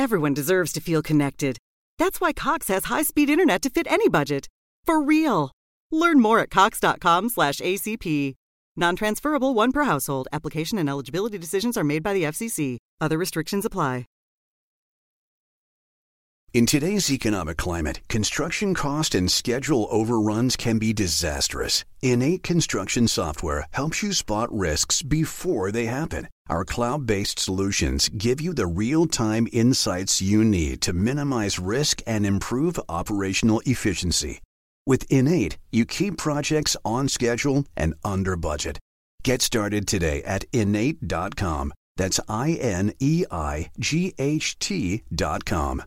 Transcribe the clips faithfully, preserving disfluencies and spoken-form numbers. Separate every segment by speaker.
Speaker 1: Everyone deserves to feel connected. That's why Cox has high-speed internet to fit any budget. For real. Learn more at cox.com slash ACP. Non-transferable one per household. Application and eligibility decisions are made by the F C C. Other restrictions apply.
Speaker 2: In today's economic climate, construction cost and schedule overruns can be disastrous. Innate Construction Software helps you spot risks before they happen. Our cloud-based solutions give you the real-time insights you need to minimize risk and improve operational efficiency. With Innate, you keep projects on schedule and under budget. Get started today at innate dot com. That's I N E I G H T dot com.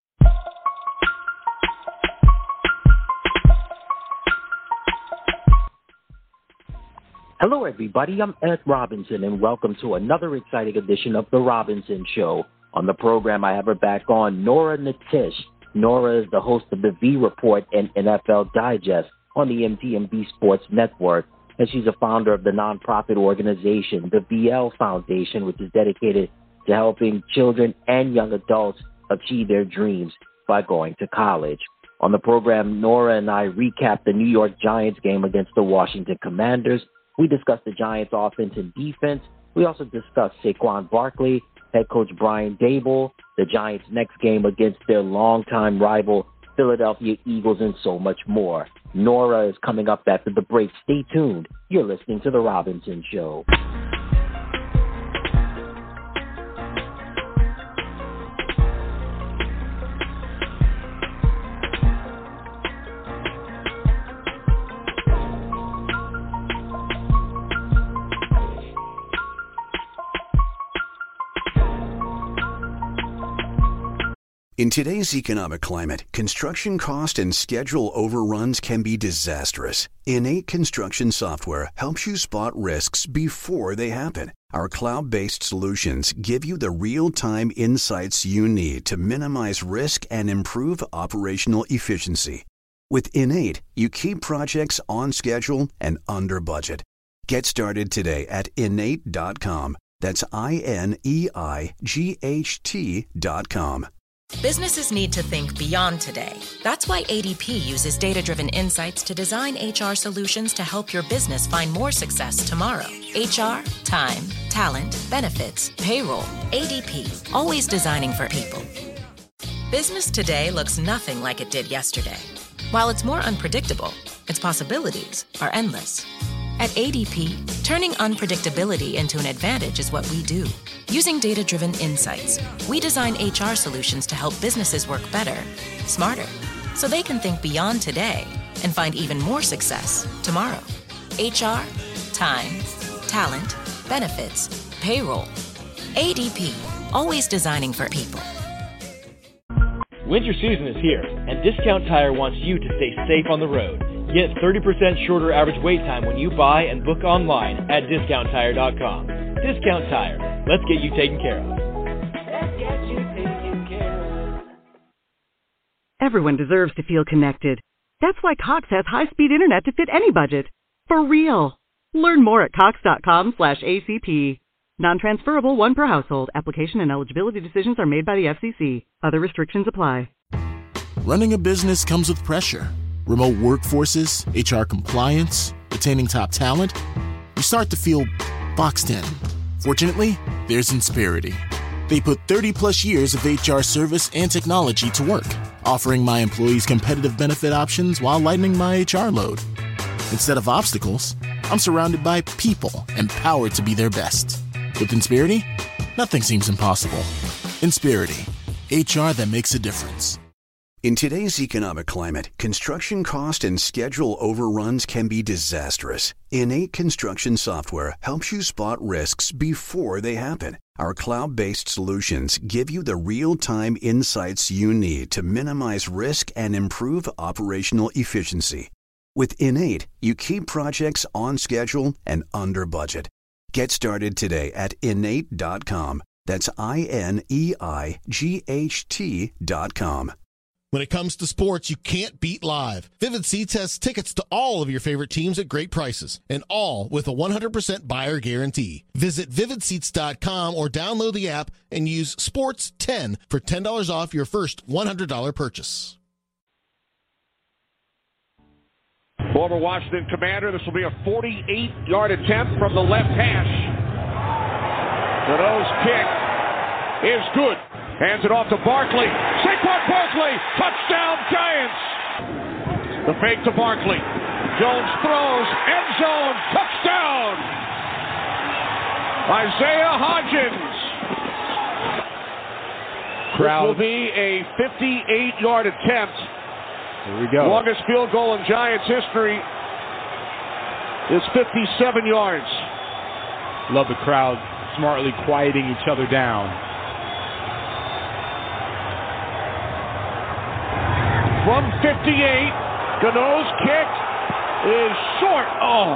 Speaker 3: Hello, everybody. I'm Ed Robinson, and welcome to another exciting edition of The Robinson Show. On the program, I have her back on, Nora Natish. Nora is the host of The V Report and N F L Digest on the M T M V Sports Network, and she's a founder of the nonprofit organization, the V L Foundation, which is dedicated to helping children and young adults achieve their dreams by going to college. On the program, Nora and I recap the New York Giants game against the Washington Commanders. We discussed the Giants' offense and defense. We also discussed Saquon Barkley, head coach Brian Daboll, the Giants' next game against their longtime rival, Philadelphia Eagles, and so much more. Nora is coming up after the break. Stay tuned. You're listening to The Robinson Show.
Speaker 2: In today's economic climate, construction cost and schedule overruns can be disastrous. Innate Construction Software helps you spot risks before they happen. Our cloud-based solutions give you the real-time insights you need to minimize risk and improve operational efficiency. With Innate, you keep projects on schedule and under budget. Get started today at innate dot com. That's I N E I G H T dot com.
Speaker 4: Businesses need to think beyond today. That's why A D P uses data-driven insights to design H R solutions to help your business find more success tomorrow. H R, time, talent, benefits, payroll. A D P, always designing for people. Business today looks nothing like it did yesterday. While it's more unpredictable, its possibilities are endless. At A D P, turning unpredictability into an advantage is what we do. Using data-driven insights, we design H R solutions to help businesses work better, smarter, so they can think beyond today and find even more success tomorrow. H R, time, talent, benefits, payroll. A D P, always designing for people.
Speaker 5: Winter season is here, and Discount Tire wants you to stay safe on the road. Get thirty percent shorter average wait time when you buy and book online at discount tire dot com. Discount Tire. Let's get you taken care of.
Speaker 6: Let's get you taken care of.
Speaker 1: Everyone deserves to feel connected. That's why Cox has high-speed internet to fit any budget. For real. Learn more at cox.com slash ACP. Non-transferable one per household. Application and eligibility decisions are made by the F C C. Other restrictions apply.
Speaker 7: Running a business comes with pressure. Remote workforces, H R compliance, retaining top talent. You start to feel boxed in. Fortunately, there's Insperity. They put thirty plus years of H R service and technology to work, offering my employees competitive benefit options while lightening my H R load. Instead of obstacles, I'm surrounded by people empowered to be their best. With Insperity, nothing seems impossible. Insperity, H R that makes a difference.
Speaker 2: In today's economic climate, construction cost and schedule overruns can be disastrous. Innate Construction Software helps you spot risks before they happen. Our cloud-based solutions give you the real-time insights you need to minimize risk and improve operational efficiency. With Innate, you keep projects on schedule and under budget. Get started today at innate dot com. That's I N E I G H T dot com.
Speaker 7: When it comes to sports, you can't beat live. Vivid Seats has tickets to all of your favorite teams at great prices, and all with a one hundred percent buyer guarantee. Visit vivid seats dot com or download the app and use sports ten for ten dollars off your first one hundred dollars purchase.
Speaker 8: Former Washington Commander, this will be a forty-eight-yard attempt from the left hash. The nose kick is good. Hands it off to Barkley. Saquon Barkley, touchdown Giants. The fake to Barkley. Jones throws, end zone, touchdown. Isaiah Hodgins. Crowd. This will be a fifty-eight-yard attempt.
Speaker 9: Here we go.
Speaker 8: Longest field goal in Giants history is fifty-seven yards.
Speaker 9: Love the crowd smartly quieting each other down.
Speaker 8: From fifty-eight, Gano's kick is short. Oh.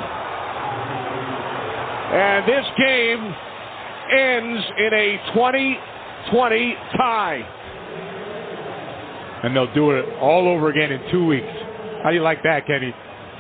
Speaker 8: And this game ends in a twenty twenty tie.
Speaker 9: And they'll do it all over again in two weeks. How do you like that, Kenny?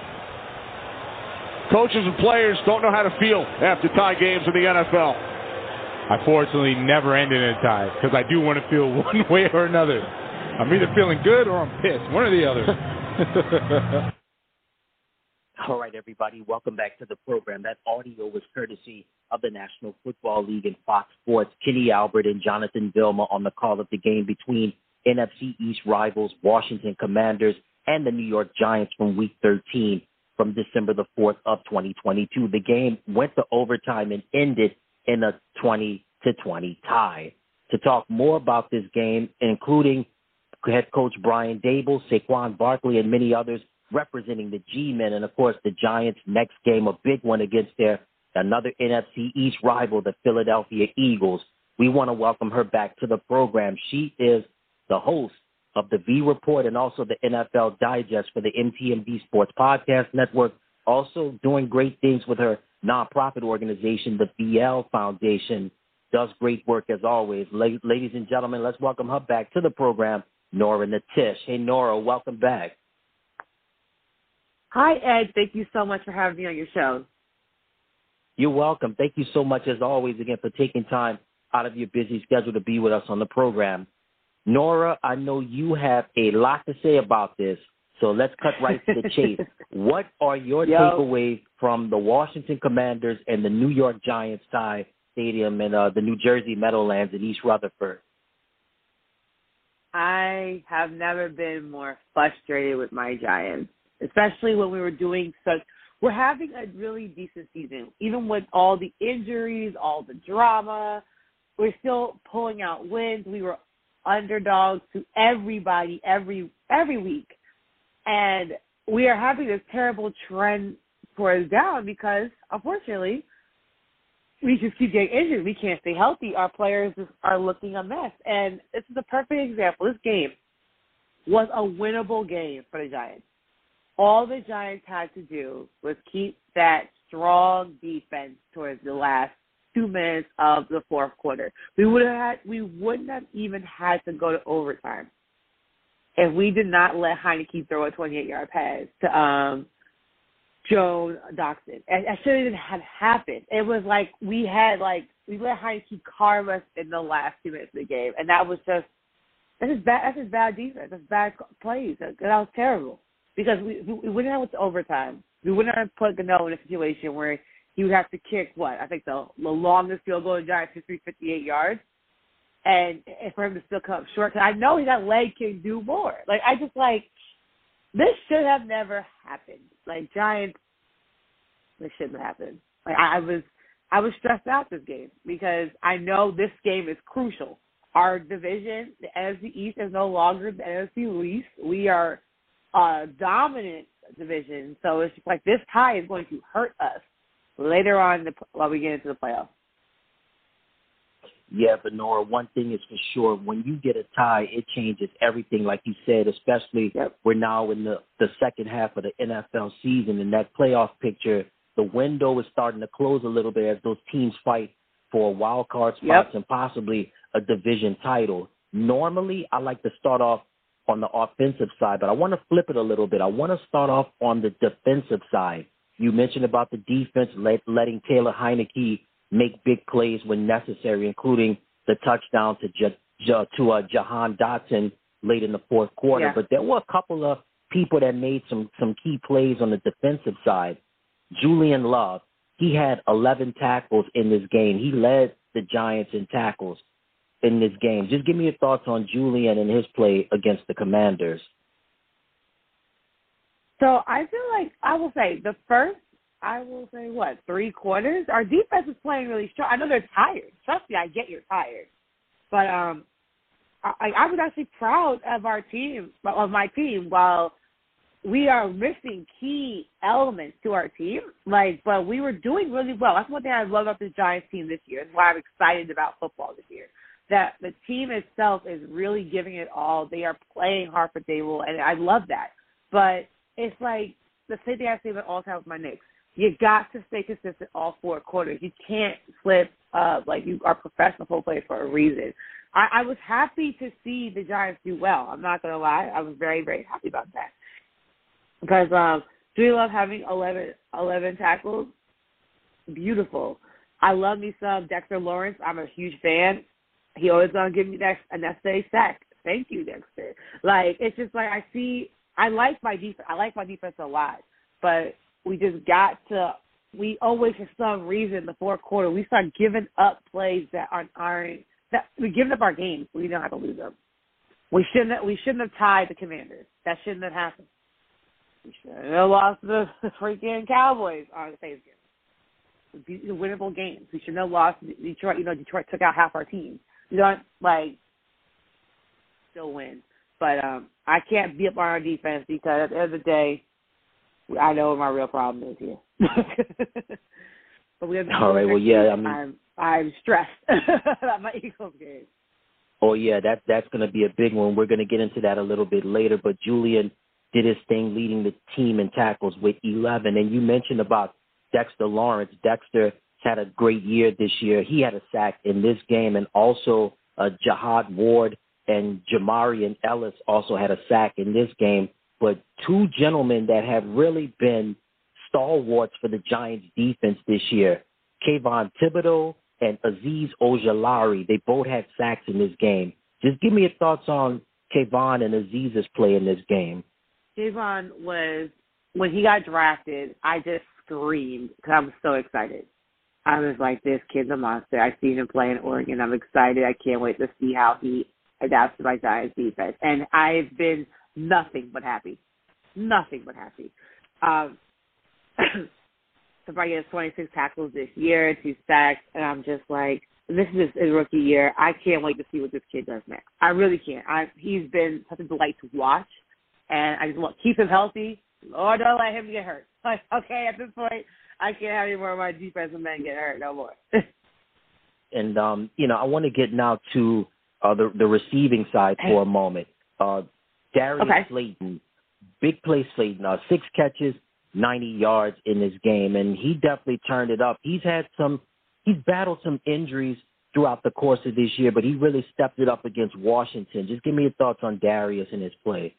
Speaker 8: Coaches and players don't know how to feel after tie games in the N F L.
Speaker 9: I fortunately never ended in a tie because I do want to feel one way or another. I'm either feeling good or I'm pissed. One or the other.
Speaker 3: All right, everybody. Welcome back to the program. That audio was courtesy of the National Football League and Fox Sports. Kenny Albert and Jonathan Vilma on the call of the game between N F C East rivals Washington Commanders and the New York Giants from Week thirteen from December the fourth of twenty twenty-two. The game went to overtime and ended in a twenty to twenty tie. To talk more about this game, including head coach Brian Daboll, Saquon Barkley, and many others representing the G-Men, and, of course, the Giants' next game, a big one against their another N F C East rival, the Philadelphia Eagles. We want to welcome her back to the program. She is the host of the V Report and also the N F L Digest for the M T M V Sports Podcast Network, also doing great things with her nonprofit organization, the V L Foundation. Does great work as always. La- ladies and gentlemen, let's welcome her back to the program, Nora Natish. Hey, Nora, welcome back.
Speaker 10: Hi, Ed. Thank you so much for having me on your show.
Speaker 3: You're welcome. Thank you so much, as always, again, for taking time out of your busy schedule to be with us on the program. Nora, I know you have a lot to say about this, so let's cut right to the chase. What are your
Speaker 10: Yo.
Speaker 3: takeaways from the Washington Commanders and the New York Giants tie stadium in uh, the New Jersey Meadowlands in East Rutherford?
Speaker 10: I have never been more frustrated with my Giants, especially when we were doing such – we're having a really decent season. Even with all the injuries, all the drama, we're still pulling out wins. We were underdogs to everybody every every week. And we are having this terrible trend towards down because, unfortunately, we just keep getting injured. We can't stay healthy. Our players are looking a mess. And this is a perfect example. This game was a winnable game for the Giants. All the Giants had to do was keep that strong defense towards the last two minutes of the fourth quarter. We would have had, we wouldn't have even had to go to overtime if we did not let Heineke throw a twenty-eight-yard pass to um, Joe Doxson. And that shouldn't even have happened. It was like we had like we let Heineke carve us in the last two minutes of the game, and that was just that's just bad. That's just bad defense. That's bad plays. That, that was terrible because we we wouldn't have went to overtime. We wouldn't have put Gano in a situation where he would have to kick what I think the, the longest field goal in Giants history, fifty-eight yards. And, and for him to still come up short, because I know that leg can do more. Like, I just, like, this should have never happened. Like, Giants, this shouldn't have happened. Like, I, I was I was stressed out this game because I know this game is crucial. Our division, the N F C East, is no longer the N F C West. We are a dominant division, so it's just like this tie is going to hurt us later on in the, while we get into the playoffs.
Speaker 3: Yeah, but Nora, one thing is for sure, when you get a tie, it changes everything, like you said, especially yep. We're now in the, the second half of the N F L season, and that playoff picture, the window is starting to close a little bit as those teams fight for wild card spots yep. and possibly a division title. Normally, I like to start off on the offensive side, but I want to flip it a little bit. I want to start off on the defensive side. You mentioned about the defense let, letting Taylor Heineke make big plays when necessary, including the touchdown to J- J- to uh, Jahan Dotson late in the fourth quarter.
Speaker 10: Yeah.
Speaker 3: But there were a couple of people that made some some key plays on the defensive side. Julian Love, he had eleven tackles in this game. He led the Giants in tackles in this game. Just give me your thoughts on Julian and his play against the Commanders.
Speaker 10: So I feel like, I will say, the first, I will say, what, three quarters? Our defense is playing really strong. I know they're tired. Trust me, I get you're tired. But um, I, I was actually proud of our team, of my team, while we are missing key elements to our team. Like, but we were doing really well. That's one thing I love about this Giants team this year. That's why I'm excited about football this year. That the team itself is really giving it all. They are playing hard for Dable, and I love that. But it's like the same thing I say about all the time with my Knicks. You got to stay consistent all four quarters. You can't slip up. Like, you are professional football players for a reason. I, I was happy to see the Giants do well. I'm not going to lie. I was very, very happy about that. Because um, do you love having eleven, eleven tackles? Beautiful. I love me some Dexter Lawrence. I'm a huge fan. He always going to give me that a necessary sack. Thank you, Dexter. Like, it's just like I see – I like my defense. I like my defense a lot. But we just got to – we always, for some reason, the fourth quarter, we start giving up plays that aren't – that we're giving up our games. We don't have to lose them. We shouldn't have, we shouldn't have tied the Commanders. That shouldn't have happened. We shouldn't have lost the freaking Cowboys on Thanksgiving. These are winnable games. We shouldn't have lost Detroit. You know, Detroit took out half our team. You don't, like, still win. But um, I can't be up on our defense because at the end of the day, I know what my real problem is here. But we have
Speaker 3: All right, well, yeah, I mean,
Speaker 10: I'm, I'm stressed about my Eagles game.
Speaker 3: Oh, yeah, that, that's going to be a big one. We're going to get into that a little bit later. But Julian did his thing leading the team in tackles with eleven. And you mentioned about Dexter Lawrence. Dexter had a great year this year. He had a sack in this game, and also uh, Jihad Ward and Jamarian Ellis also had a sack in this game. But two gentlemen that have really been stalwarts for the Giants defense this year, Kayvon Thibodeau and Azeez Ojulari, they both had sacks in this game. Just give me your thoughts on Kayvon and Azeez's play in this game.
Speaker 10: Kayvon was, when he got drafted, I just screamed because I was so excited. I was like, this kid's a monster. I've seen him play in Oregon. I'm excited. I can't wait to see how he adapts to my Giants defense. And I've been nothing but happy. Nothing but happy. Um, so I get twenty-six tackles this year, two sacks, and I'm just like, this is his rookie year. I can't wait to see what this kid does next. I really can't. I, he's been such a delight to watch, and I just want to keep him healthy. Lord, don't let him get hurt. Like, okay, at this point, I can't have any more of my defensive men get hurt no more.
Speaker 3: And, um, you know, I want to get now to uh, the, the receiving side for a moment. Uh, Darius
Speaker 10: okay.
Speaker 3: Slayton, big play Slayton, uh, six catches, ninety yards in this game, and he definitely turned it up. He's had some, he's battled some injuries throughout the course of this year, but he really stepped it up against Washington. Just give me your thoughts on Darius and his play.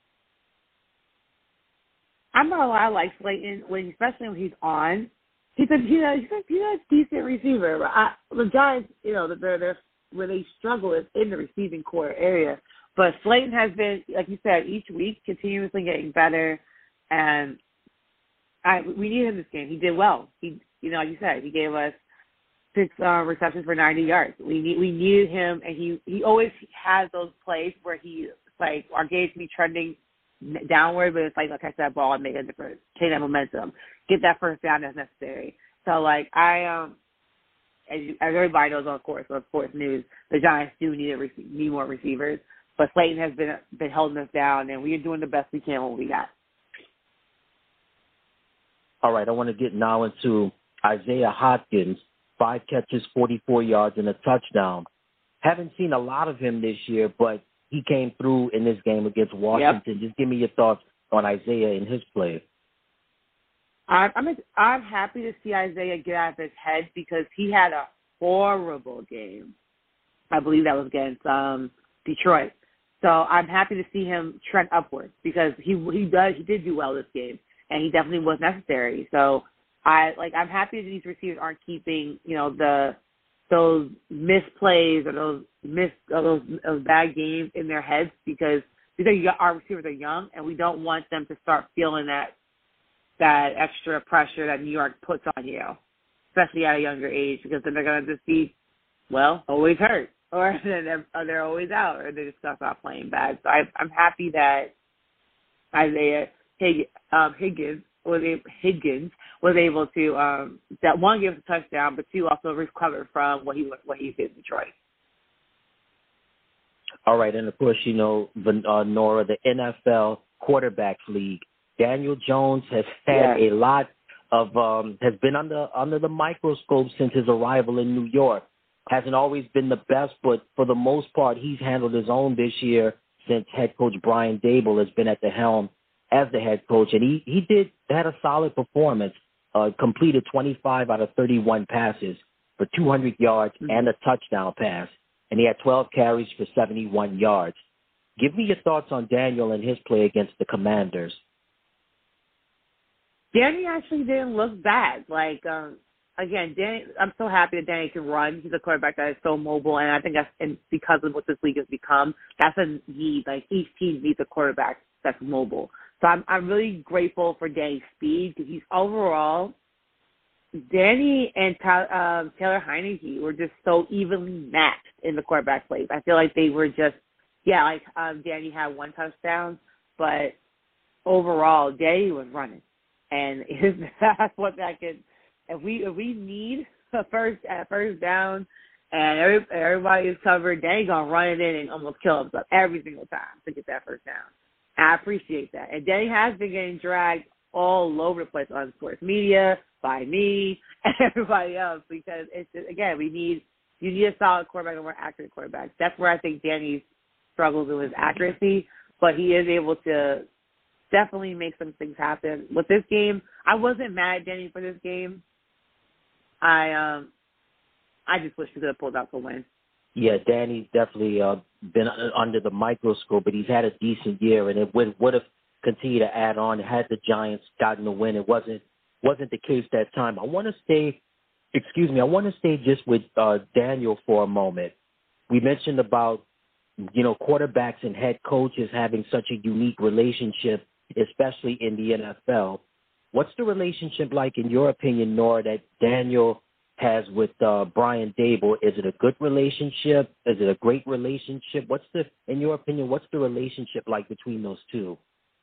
Speaker 10: I'm not gonna lie, I like Slayton, when, especially when he's on. He's a, he's a, he's a, he's a decent receiver. But I, the Giants, you know, they're, they're, where they struggle is in the receiving core area. But Slayton has been, like you said, each week continuously getting better, and I, we need him this game. He did well. He, you know, like you said, he gave us six uh, receptions for ninety yards. We need, we needed him, and he, he always has those plays where he, like, our game's be trending downward, but it's like, like I said, ball and make a difference, change that momentum, get that first down as necessary. So, like, I, um, as, you, as everybody knows, on course, of course, news, the Giants do need a rec- need more receivers, but Slayton has been been holding us down, and we are doing the best we can with what we got.
Speaker 3: All right, I want to get now into Isaiah Hodgins, five catches, forty-four yards, and a touchdown. Haven't seen a lot of him this year, but he came through in this game against Washington. Yep. Just give me your thoughts on Isaiah and his play.
Speaker 10: I'm I'm, I'm happy to see Isaiah get out of his head because he had a horrible game. I believe that was against um, Detroit. So I'm happy to see him trend upwards because he he does he did do well this game, and he definitely was necessary. So I like I'm happy that these receivers aren't keeping you know the those misplays or those miss or those, those bad games in their heads because because you got, our receivers are young and we don't want them to start feeling that that extra pressure that New York puts on you, especially at a younger age, because then they're going to just be, well, always hurt, or they're, or they're always out, or they just stop playing bad. So I, I'm happy that Isaiah Hig, um, Higgins was able, Higgins was able to um, that one give us a touchdown, but two also recover from what he what he did in Detroit.
Speaker 3: All right, and of course, you know, uh, Nora, the N F L Quarterbacks League. Daniel Jones has had
Speaker 10: yes.
Speaker 3: a lot of um, has been under under the microscope since his arrival in New York. Hasn't always been the best, but for the most part, he's handled his own this year since head coach Brian Daboll has been at the helm as the head coach, and he he did had a solid performance. Uh, completed twenty-five out of thirty-one passes for two hundred yards mm-hmm. and a touchdown pass, and he had twelve carries for seventy-one yards. Give me your thoughts on Daniel and his play against the Commanders.
Speaker 10: Danny actually didn't look bad. Like, um, again, Danny, I'm so happy that Danny can run. He's a quarterback that is so mobile, and I think that's and because of what this league has become, that's a need. Like, each team needs a quarterback that's mobile. So I'm I'm really grateful for Danny's speed because he's overall, Danny and uh, Taylor Heineke were just so evenly matched in the quarterback plays. I feel like they were just, yeah, like um, Danny had one touchdown, but overall, Danny was running. And that's what that could. If we if we need a first a first down, and every, everybody is covered, they gonna run it in and almost kill himself every single time to get that first down. And I appreciate that. And Danny has been getting dragged all over the place on sports media by me and everybody else because it's just, again we need you need a solid quarterback and more accurate quarterback. That's where I think Danny struggles with his accuracy, but he is able to definitely make some things happen. With this game, I wasn't mad at Danny for this game. I um, I just wish he could have pulled out the win.
Speaker 3: Yeah, Danny's definitely uh, been under the microscope, but he's had a decent year, and it would would have continued to add on had the Giants gotten the win. It wasn't wasn't the case that time. I want to stay, excuse me, I want to stay just with uh, Daniel for a moment. We mentioned about you know quarterbacks and head coaches having such a unique relationship, especially in the N F L. What's the relationship like, in your opinion, Nora, that Daniel has with uh, Brian Daboll? Is it a good relationship? Is it a great relationship? What's the, in your opinion, what's the relationship like between those two?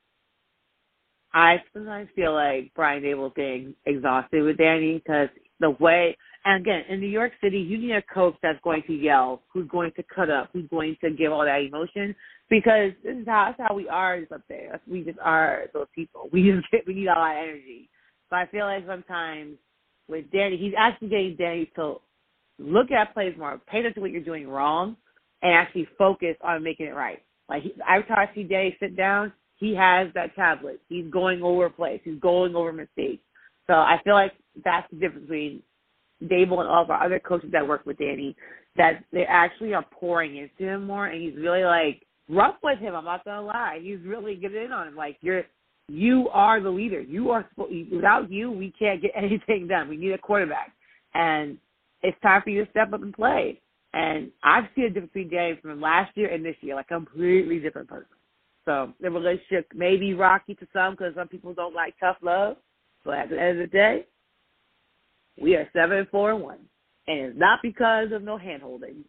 Speaker 10: I sometimes feel like Brian Daboll's getting exhausted with Danny because the way, and again, in New York City, you need a coach that's going to yell, who's going to cut up, who's going to give all that emotion, because this is how, that's how we are just up there. We just are those people. We just get, we need a lot of energy. So I feel like sometimes with Danny, he's actually getting Danny to look at plays more, pay attention to what you're doing wrong, and actually focus on making it right. Like, he, every time I see Danny sit down, he has that tablet. He's going over plays. He's going over mistakes. So I feel like that's the difference between Daboll and all of our other coaches that work with Danny, that they actually are pouring into him more, and he's really, like, rough with him. I'm not going to lie. He's really getting in on him. Like, you're, you are the leader. You are, without you, we can't get anything done. We need a quarterback. And it's time for you to step up and play. And I've seen a difference between Danny from last year and this year, like a completely different person. So the relationship may be rocky to some because some people don't like tough love. But at the end of the day, we are seven, four, and one, and it's not because of no hand-holding.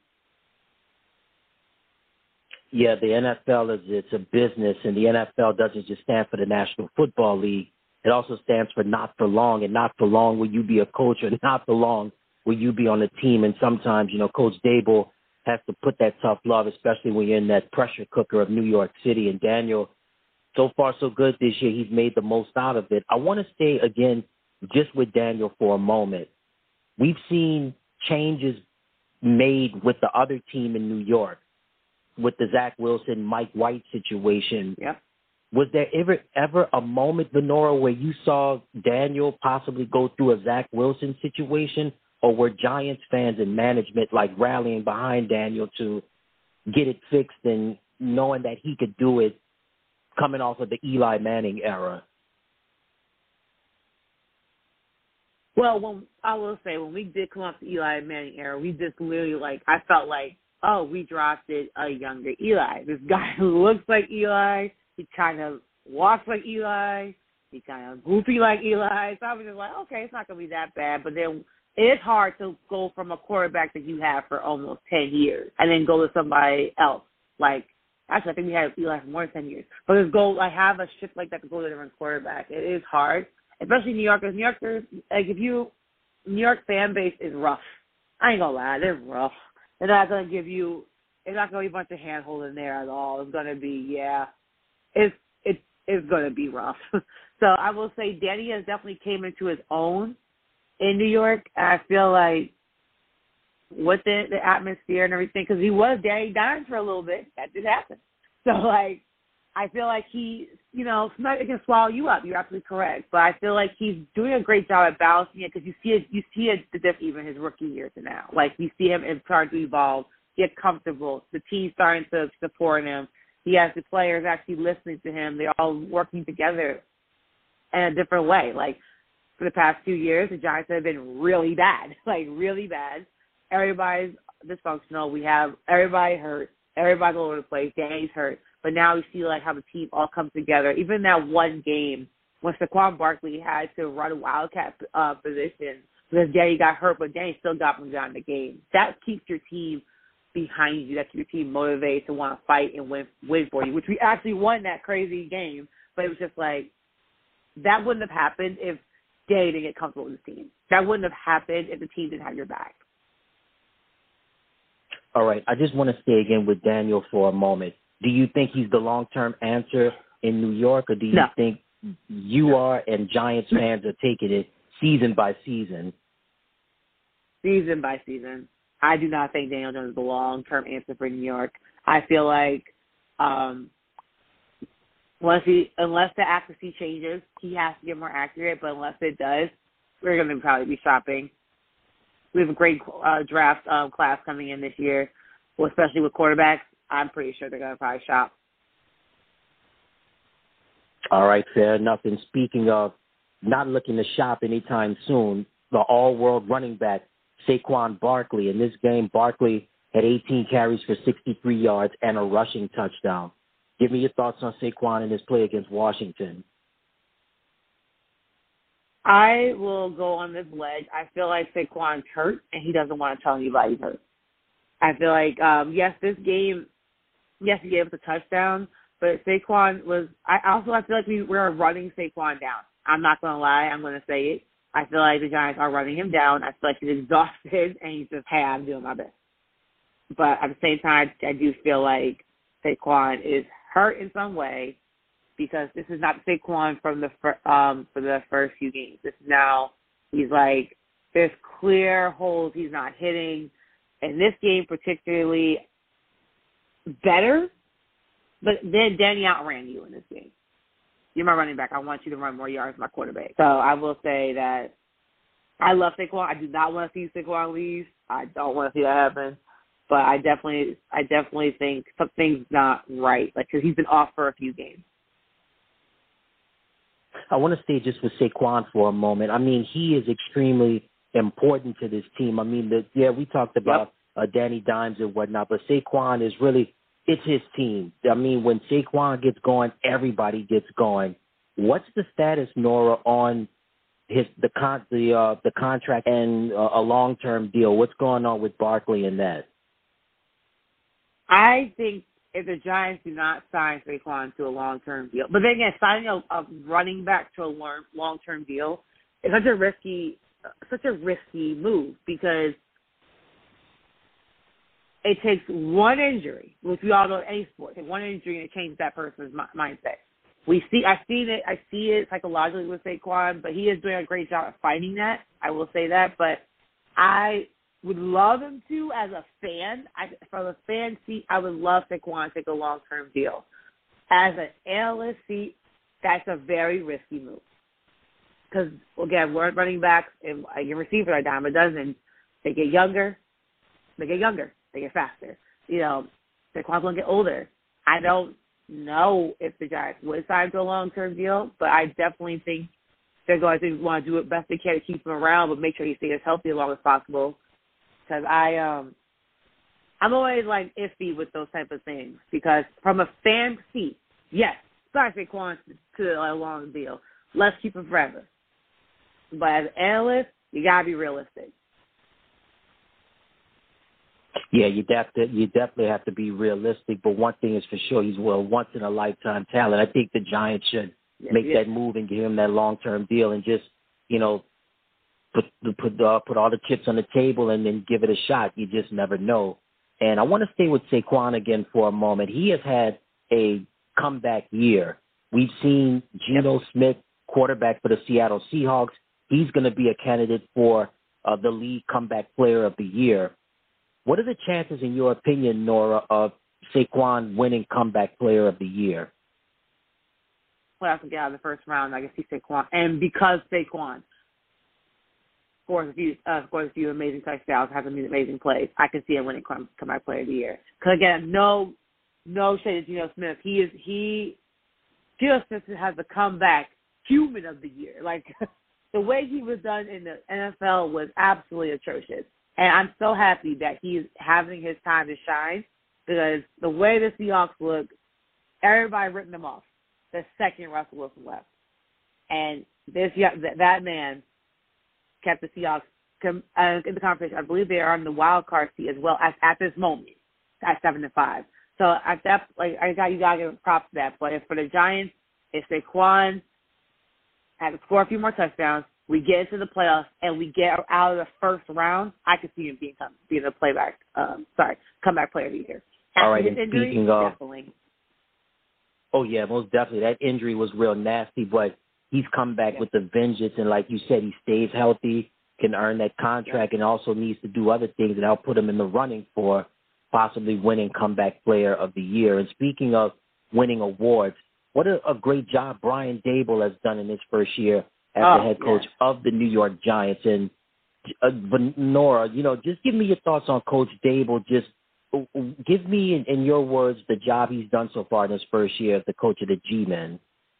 Speaker 3: Yeah, the N F L is it's a business, and the N F L doesn't just stand for the National Football League. It also stands for not for long, and not for long will you be a coach, or not for long will you be on a team. And sometimes, you know, Coach Daboll has to put that tough love, especially when you're in that pressure cooker of New York City. And Daniel, so far so good this year. He's made the most out of it. I want to stay again just with Daniel for a moment. We've seen changes made with the other team in New York, with the Zach Wilson, Mike White situation.
Speaker 10: Yep.
Speaker 3: Was there ever ever a moment, Venora, where you saw Daniel possibly go through a Zach Wilson situation, or were Giants fans and management like rallying behind Daniel to get it fixed and knowing that he could do it coming off of the Eli Manning era?
Speaker 10: Well, when I will say, when we did come off the Eli Manning era, we just literally, like, I felt like, oh, we drafted a younger Eli. This guy who looks like Eli, he kind of walks like Eli, he kind of goofy like Eli. So I was just like, okay, it's not going to be that bad. But then it's hard to go from a quarterback that you have for almost ten years and then go to somebody else. Like, actually, I think we had Eli for more than ten years. But just go, like, have a shift like that to go to a different quarterback. It is hard, especially New Yorkers. New Yorkers, like, if you, New York fan base is rough. I ain't going to lie, they're rough. They're not going to give you, it's not going to be a bunch of hand-holding there at all. It's going to be, yeah, it's, it's, it's going to be rough. So I will say Danny has definitely came into his own in New York. And I feel like with the, the atmosphere and everything, because he was Danny Dimes for a little bit. That did happen. So, like, I feel like he, you know, sometimes it can swallow you up. You're absolutely correct. But I feel like he's doing a great job at balancing it because you see it, you see it the diff even his rookie year to now. Like, you see him starting to evolve, get comfortable. The team's starting to support him. He has the players actually listening to him. They're all working together in a different way. Like, for the past two years, the Giants have been really bad, like really bad. Everybody's dysfunctional. We have everybody hurt. Everybody's all over the place. Danny's hurt. But now we see, like, how the team all comes together. Even that one game when Saquon Barkley had to run a Wildcat uh, position because Danny got hurt, but Danny still got him down in the game. That keeps your team behind you. That keeps your team motivated to want to fight and win, win for you, which we actually won that crazy game. But it was just like, that wouldn't have happened if Danny didn't get comfortable with his team. That wouldn't have happened if the team didn't have your back.
Speaker 3: All right. I just want to stay again with Daniel for a moment. Do you think he's the long-term answer in New York, or do you
Speaker 10: no.
Speaker 3: think you are and Giants fans are taking it season by season?
Speaker 10: Season by season. I do not think Daniel Jones is the long-term answer for New York. I feel like um, unless, he, unless the accuracy changes, he has to get more accurate, but unless it does, we're going to probably be shopping. We have a great uh, draft um, class coming in this year, well, especially with quarterbacks. I'm pretty sure they're going to probably shop.
Speaker 3: All right, fair enough. And speaking of not looking to shop anytime soon, the all-world running back, Saquon Barkley. In this game, Barkley had eighteen carries for sixty-three yards and a rushing touchdown. Give me your thoughts on Saquon and his play against Washington.
Speaker 10: I will go on this ledge. I feel like Saquon's hurt, and he doesn't want to tell anybody he's hurt. I feel like, um, yes, this game, yes, he gave us a touchdown, but Saquon was – I also I feel like we were running Saquon down. I'm not going to lie. I'm going to say it. I feel like the Giants are running him down. I feel like he's exhausted, and he's just, hey, I'm doing my best. But at the same time, I do feel like Saquon is hurt in some way because this is not Saquon from the fir- um for the first few games. This is now he's like there's clear holes he's not hitting. In this game particularly better, but then Danny outran you in this game. You're my running back. I want you to run more yards than my quarterback. So I will say that I love Saquon. I do not want to see Saquon leave. I don't want to see that happen. But I definitely, I definitely think something's not right. Like, because he's been off for a few games.
Speaker 3: I want to stay just with Saquon for a moment. I mean, he is extremely important to this team. I mean, the, yeah, we talked about yep. uh, Danny Dimes and whatnot, but Saquon is really, it's his team. I mean, when Saquon gets going, everybody gets going. What's the status, Nora, on his the con the uh, the contract and uh, a long term deal? What's going on with Barkley and that?
Speaker 10: I think if the Giants do not sign Saquon to a long term deal, but then again, signing a, a running back to a long term deal is such a risky, such a risky move because it takes one injury, which we all know in any sport, take one injury and it changes that person's mi- mindset. We see, I've seen it, I see it psychologically with Saquon, but he is doing a great job at fighting that. I will say that, but I would love him to as a fan. I, from a fan seat, I would love Saquon to take a long-term deal. As an analyst seat, that's a very risky move. Because, again, we're running backs and your receivers are dime a dozen. They get younger. They get younger. They get faster. You know, Saquon's going to get older. I don't know if the Giants would sign to a long-term deal, but I definitely think they're going to want to do it best they can to keep him around, but make sure he stays healthy as long as possible. Because I, um, I'm always like iffy with those type of things. Because from a fan seat, yes, sorry Saquon to a long deal. Let's keep him forever. But as an analyst, you gotta be realistic.
Speaker 3: Yeah, you have to, you definitely have to be realistic. But one thing is for sure, he's well once in a lifetime talent. I think the Giants should yeah, make yeah. that move and give him that long term deal, and just you know put put uh, put all the chips on the table and then give it a shot. You just never know. And I want to stay with Saquon again for a moment. He has had a comeback year. We've seen Geno yep. Smith, quarterback for the Seattle Seahawks. He's going to be a candidate for uh, the league comeback player of the year. What are the chances, in your opinion, Nora, of Saquon winning comeback player of the year?
Speaker 10: Well, I have to get out of the first round. I can see Saquon. And because Saquon scores a few, uh, scores a few amazing touchdowns, has some amazing plays, I can see him winning comeback player of the year. Because, again, no no shade to Geno Smith. He is, he, Geno Smith has the comeback human of the year. Like, the way he was done in the N F L was absolutely atrocious. And I'm so happy that he's having his time to shine, because the way the Seahawks look, everybody written them off the second Russell Wilson left. And this that man kept the Seahawks uh, in the conversation. I believe they are on the wild card seat as well as at this moment at seven and five. So at that, like I got you got to give props to that. But if for the Giants, if Saquon had to score a few more touchdowns, we get into the playoffs, and we get out of the first round, I could see him being being a playback, um, sorry, comeback player of the year.
Speaker 3: All right, and
Speaker 10: injury,
Speaker 3: speaking of,
Speaker 10: definitely.
Speaker 3: Oh yeah, most definitely. That injury was real nasty, but he's come back yeah. with the vengeance, and like you said, he stays healthy, can earn that contract, yeah. and also needs to do other things that help put him in the running for possibly winning comeback player of the year. And speaking of winning awards, what a, a great job Brian Daboll has done in his first year as
Speaker 10: oh,
Speaker 3: the head coach
Speaker 10: yeah.
Speaker 3: of the New York Giants. And uh, but Nora, you know, just give me your thoughts on Coach Daboll. Just uh, give me, in, in your words, the job he's done so far in his first year as the coach of the G-Men.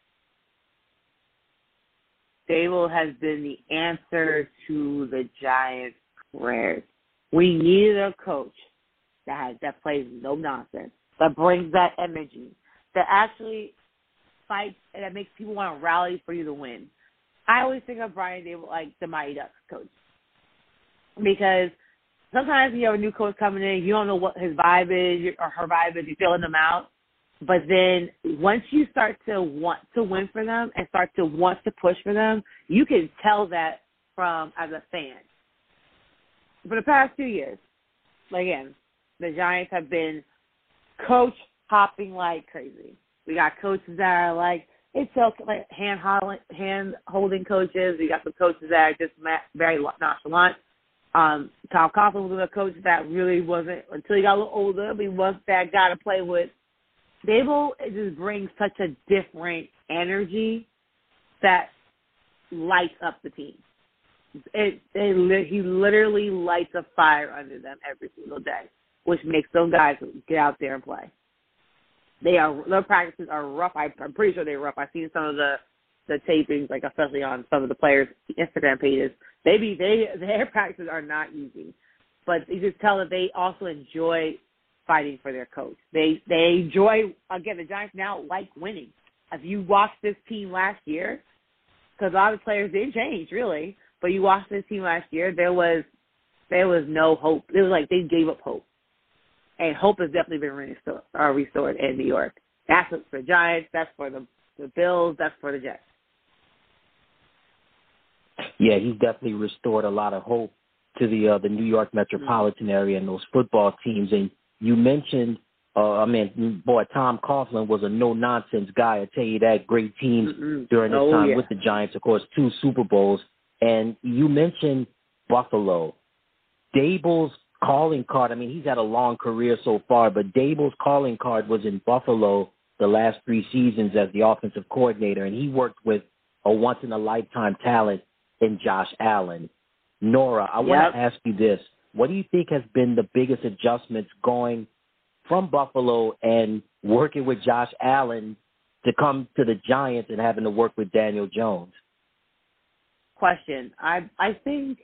Speaker 10: Daboll has been the answer to the Giants' prayers. We needed a coach that has, that plays no nonsense, that brings that energy, that actually fights and that makes people want to rally for you to win. I always think of Brian Daboll like the Mighty Ducks coach, because sometimes you have a new coach coming in, you don't know what his vibe is or her vibe is, you're filling them out. But then once you start to want to win for them and start to want to push for them, you can tell that from as a fan. For the past two years, again, the Giants have been coach hopping like crazy. We got coaches that are like, it's okay, like hand hand holding coaches. We got some coaches that are just very nonchalant. Um, Tom Coughlin was a coach that really wasn't, until he got a little older, but he wasn't that guy to play with. Daboll just brings such a different energy that lights up the team. It, it he literally lights a fire under them every single day, which makes those guys get out there and play. They are their practices are rough. I, I'm pretty sure they're rough. I've seen some of the, the tapings, like especially on some of the players' Instagram pages. They be they their practices are not easy, but you just tell that they also enjoy fighting for their coach. They they enjoy, again, the Giants now like winning. If you watched this team last year, because a lot of players didn't change really, but you watched this team last year, there was there was no hope. It was like they gave up hope. And hope has definitely been restored, uh, restored in New York. That's for the Giants. That's for the, the Bills. That's for the Jets.
Speaker 3: Yeah, he's definitely restored a lot of hope to the uh, the New York metropolitan mm-hmm. area and those football teams. And you mentioned, uh, I mean, boy, Tom Coughlin was a no-nonsense guy. I tell you that. Great teams mm-hmm. during his
Speaker 10: oh,
Speaker 3: time
Speaker 10: yeah.
Speaker 3: with the Giants. Of course, two Super Bowls. And you mentioned Buffalo. Daboll's calling card, I mean, he's had a long career so far, but Daboll's calling card was in Buffalo the last three seasons as the offensive coordinator, and he worked with a once-in-a-lifetime talent in Josh Allen. Nora, I yep. want to ask you this. What do you think has been the biggest adjustments going from Buffalo and working with Josh Allen to come to the Giants and having to work with Daniel Jones?
Speaker 10: Question. I I think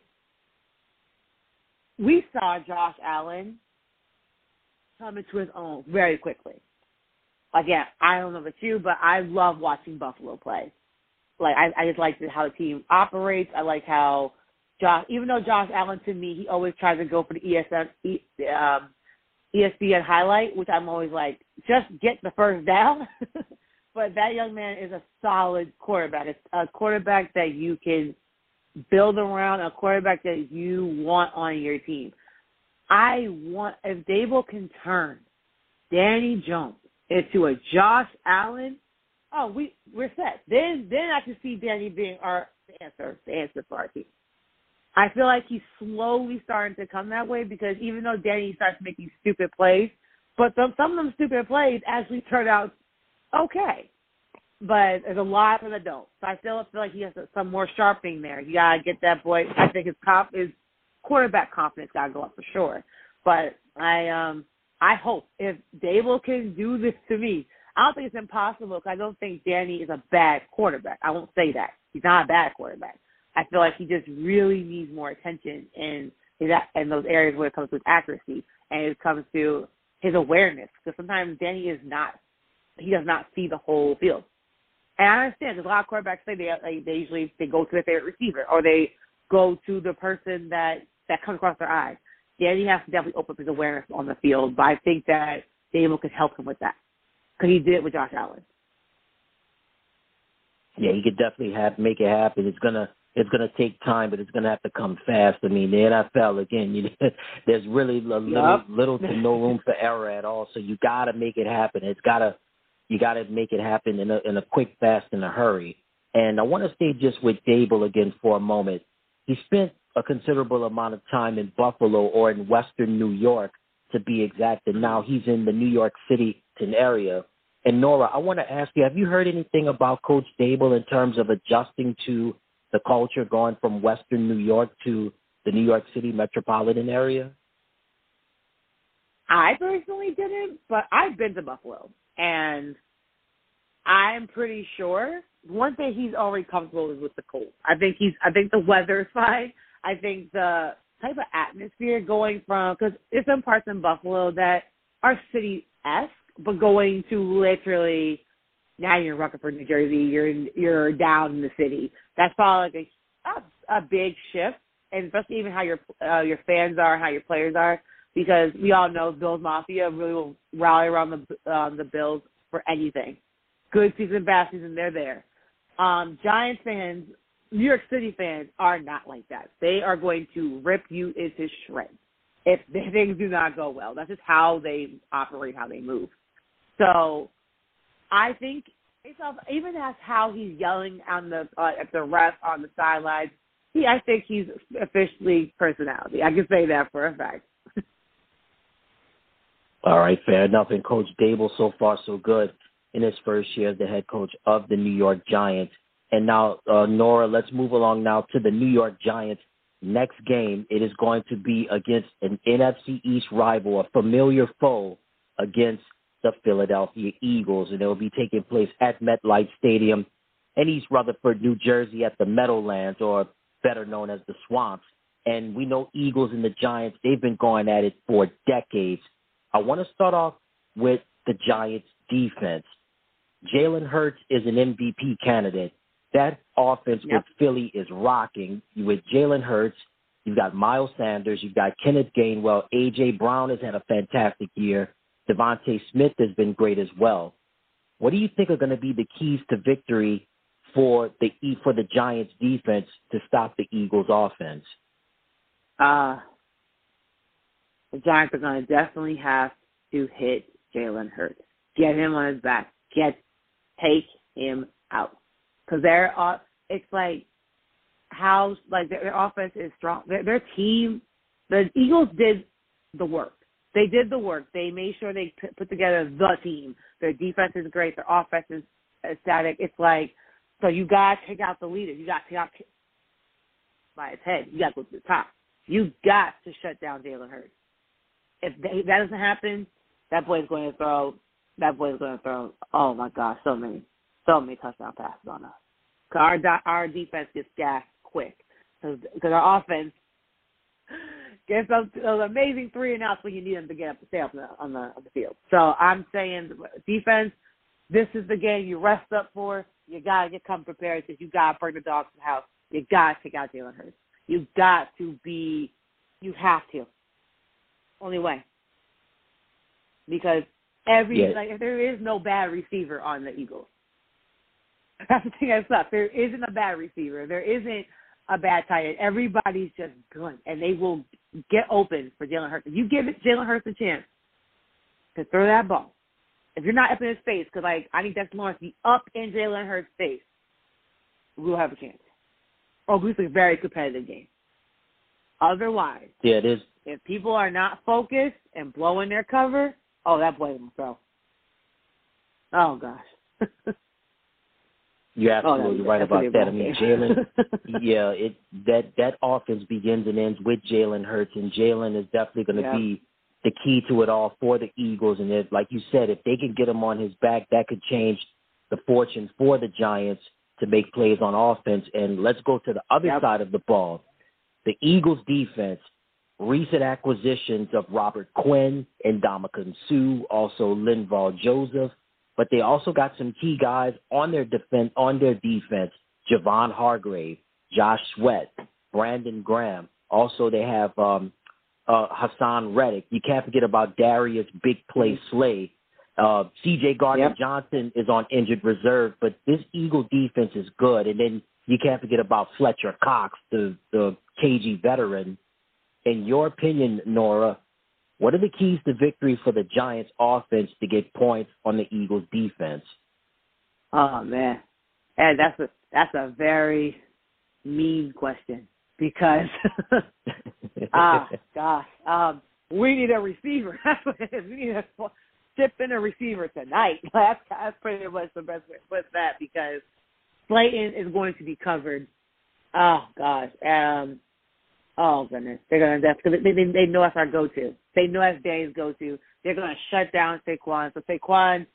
Speaker 10: we saw Josh Allen come into his own very quickly. Again, I don't know about you, but I love watching Buffalo play. Like, I, I just like how the team operates. I like how Josh, even though Josh Allen, to me, he always tries to go for the E S N, E, um, E S P N highlight, which I'm always like, just get the first down. But that young man is a solid quarterback. It's a quarterback that you can build around, a quarterback that you want on your team. I want, if Dable can turn Danny Jones into a Josh Allen, oh, we, we're set. Then then I can see Danny being our answer, the answer for our team. I feel like he's slowly starting to come that way because even though Danny starts making stupid plays, but some, some of them stupid plays actually turn out okay. But there's a lot of them that don't. So I feel, feel like he has some more sharpening there. You got to get that boy. I think his, comp, his quarterback confidence got to go up for sure. But I um I hope if Dable can do this to me, I don't think it's impossible because I don't think Danny is a bad quarterback. I won't say that. He's not a bad quarterback. I feel like he just really needs more attention in, in, that, in those areas where it comes to accuracy and it comes to his awareness. Because sometimes Danny is not, he does not see the whole field. And I understand because a lot of quarterbacks say they, they they usually they go to their favorite receiver or they go to the person that, that comes across their eyes. Danny has to definitely open up his awareness on the field, but I think that Dable could help him with that because he did it with Josh Allen.
Speaker 3: Yeah, he could definitely have make it happen. It's gonna it's gonna take time, but it's gonna have to come fast. I mean, the N F L again, you, there's really a little
Speaker 10: yep.
Speaker 3: little to no room for error at all. So you gotta make it happen. It's gotta you gotta make it happen in a in a quick, fast, in a hurry. And I want to stay just with Dable again for a moment. He spent a considerable amount of time in Buffalo or in Western New York, to be exact, and now he's in the New York City area. And Nora, I want to ask you, have you heard anything about Coach Dable in terms of adjusting to the culture, going from Western New York to the New York City metropolitan area?
Speaker 10: I personally didn't, but I've been to Buffalo, and I'm pretty sure one thing he's already comfortable is with the cold. I think he's. I think the weather is fine. I think the type of atmosphere going from, because there's some parts in Buffalo that are city-esque, but going to literally, now you're in Rutherford, New Jersey, you're in, you're down in the city. That's probably like a, a big shift, and especially even how your uh, your fans are, how your players are, because we all know Bills Mafia really will rally around the um, the Bills for anything. Good season, bad season, they're there. Um, Giants fans, New York City fans are not like that. They are going to rip you into shreds if things do not go well. That's just how they operate, how they move. So I think based off, even as how he's yelling on the uh, at the ref on the sidelines, he I think he's officially personality. I can say that for a fact.
Speaker 3: All right, fair enough. And Coach Dable, so far so good in his first year as the head coach of the New York Giants. And now, uh, Nora, let's move along now to the New York Giants. Next game, it is going to be against an N F C East rival, a familiar foe against the Philadelphia Eagles, and it will be taking place at MetLife Stadium in East Rutherford, New Jersey, at the Meadowlands, or better known as the Swamps. And we know Eagles and the Giants, they've been going at it for decades. I want to start off with the Giants' defense. Jalen Hurts is an M V P candidate. That offense yep. with Philly is rocking. With Jalen Hurts, you've got Miles Sanders, you've got Kenneth Gainwell, A J. Brown has had a fantastic year. Devontae Smith has been great as well. What do you think are going to be the keys to victory for the for the Giants defense to stop the Eagles offense?
Speaker 10: Uh, the Giants are going to definitely have to hit Jalen Hurts. Get him on his back. Get, take him out. Because they're, uh, it's like how, like their, their offense is strong. Their, their team, the Eagles did the work. They did the work. They made sure they put, put together the team. Their defense is great. Their offense is static. It's like, so you got to take out the leader. You got to take out by his head. You got to go to the top. You got to shut down Jalen Hurts. If, they, if that doesn't happen, that boy's going to throw that boy's going to throw, oh, my gosh, so many, so many touchdown passes on us. Cause our, our defense gets gassed quick. Because our offense gets those, those amazing three and outs when you need them to get up to stay up on the, on the, on the field. So I'm saying defense, this is the game you rest up for. You got to get come prepared because you got to bring the dogs to the house. You got to take out Jalen Hurts. You got to be, you have to. Only way. Because every, yeah. like, there is no bad receiver on the Eagles. That's the thing that sucks. There isn't a bad receiver. There isn't a bad tight end. Everybody's just good, and they will get open for Jalen Hurts. If you give Jalen Hurts a chance to throw that ball, if you're not up in his face, because like I need Dexter Lawrence to be up in Jalen Hurts' face, we'll have a chance. Oh, this is a very competitive game. Otherwise,
Speaker 3: yeah, it is.
Speaker 10: If people are not focused and blowing their cover, oh, that boy will throw. Oh gosh.
Speaker 3: You're absolutely
Speaker 10: oh,
Speaker 3: right about that. I mean, Jalen, yeah, it that that offense begins and ends with Jalen Hurts, and Jalen is definitely going to
Speaker 10: yeah.
Speaker 3: be the key to it all for the Eagles. And if, like you said, if they can get him on his back, that could change the fortune for the Giants to make plays on offense. And let's go to the other
Speaker 10: yep.
Speaker 3: side of the ball. The Eagles defense, recent acquisitions of Robert Quinn and Ndamukong Suh, also Linval Joseph. But they also got some key guys on their defense, on their defense, Javon Hargrave, Josh Sweat, Brandon Graham. Also, they have um, uh, Hassan Reddick. You can't forget about Darius Big Play Slay. Uh, C J Gardner-Johnson yep. is on injured reserve, but this Eagle defense is good. And then you can't forget about Fletcher Cox, the, the K G veteran. In your opinion, Nora, what are the keys to victory for the Giants offense to get points on the Eagles defense?
Speaker 10: Oh man. And that's a that's a very mean question because ah gosh. Um we need a receiver. That's what it is. We need to chip in a receiver tonight. That's that's pretty much the best way to put that because Slayton is going to be covered. Oh gosh. Um Oh, goodness. They're going to, because they, they, they know that's our go-to. They know that's Danny's go-to. They're going to shut down Saquon. So, Saquon,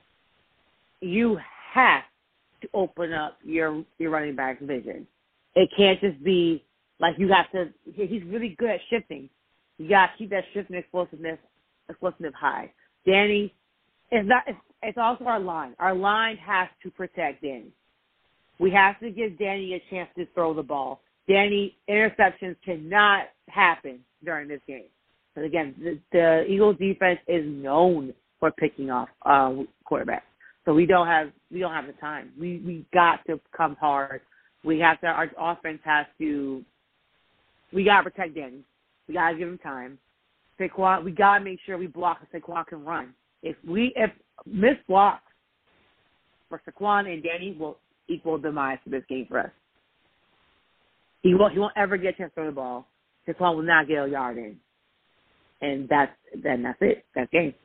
Speaker 10: you have to open up your your running back vision. It can't just be like you have to, he's really good at shifting. You got to keep that shifting explosiveness, explosiveness high. Danny, it's not, it's, it's also our line. Our line has to protect Danny. We have to give Danny a chance to throw the ball. Danny, interceptions cannot happen during this game. But again, the, the Eagles defense is known for picking off uh, quarterbacks. So we don't have we don't have the time. We we got to come hard. We have to. Our offense has to. We gotta protect Danny. We gotta give him time. Saquon, we gotta make sure we block so Saquon can run. If we if missed blocks for Saquon and Danny will equal demise for this game for us. He won't. He won't ever get a chance to throw the ball. Saquon will not get a yard in, and that's then that's it. That's game.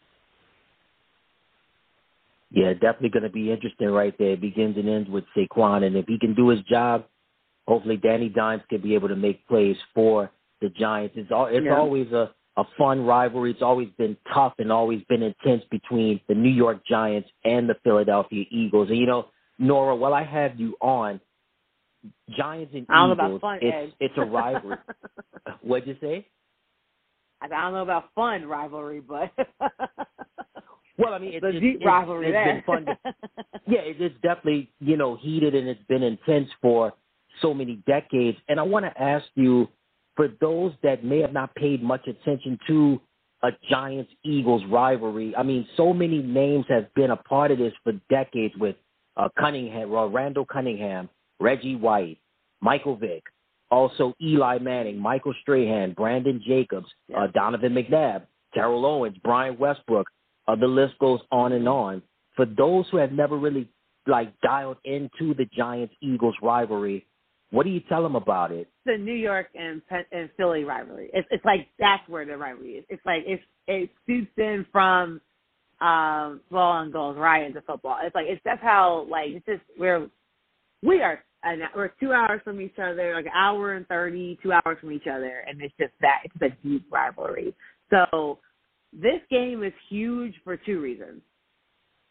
Speaker 3: Yeah, definitely going to be interesting right there. It begins and ends with Saquon, and if he can do his job, hopefully Danny Dimes can be able to make plays for the Giants. It's all. It's yeah. always a, a fun rivalry. It's always been tough and always been intense between the New York Giants and the Philadelphia Eagles. And you know, Nora, while I have you on. Giants and
Speaker 10: I don't
Speaker 3: Eagles,
Speaker 10: know about fun,
Speaker 3: it's,
Speaker 10: Ed.
Speaker 3: it's a rivalry. What'd you say?
Speaker 10: I don't know about fun rivalry, but
Speaker 3: well, I mean, it's,
Speaker 10: the
Speaker 3: it's,
Speaker 10: deep
Speaker 3: it's,
Speaker 10: rivalry
Speaker 3: it's
Speaker 10: there.
Speaker 3: been fun. To, yeah, it, it's definitely you know heated and it's been intense for so many decades. And I want to ask you, for those that may have not paid much attention to a Giants-Eagles rivalry, I mean, so many names have been a part of this for decades with uh, Cunningham, uh, Randall Cunningham. Reggie White, Michael Vick, also Eli Manning, Michael Strahan, Brandon Jacobs, uh, Donovan McNabb, Terrell Owens, Brian Westbrook. Uh, the list goes on and on. For those who have never really like dialed into the Giants-Eagles rivalry, what do you tell them about it?
Speaker 10: The New York and and Philly rivalry. It's, it's like that's where the rivalry is. It's like it's, it suits in from um, ball and goals right into football. It's like it's that's how like it's just we're we are. And we're two hours from each other, like an hour and thirty, two hours from each other, and it's just that. It's a deep rivalry. So this game is huge for two reasons.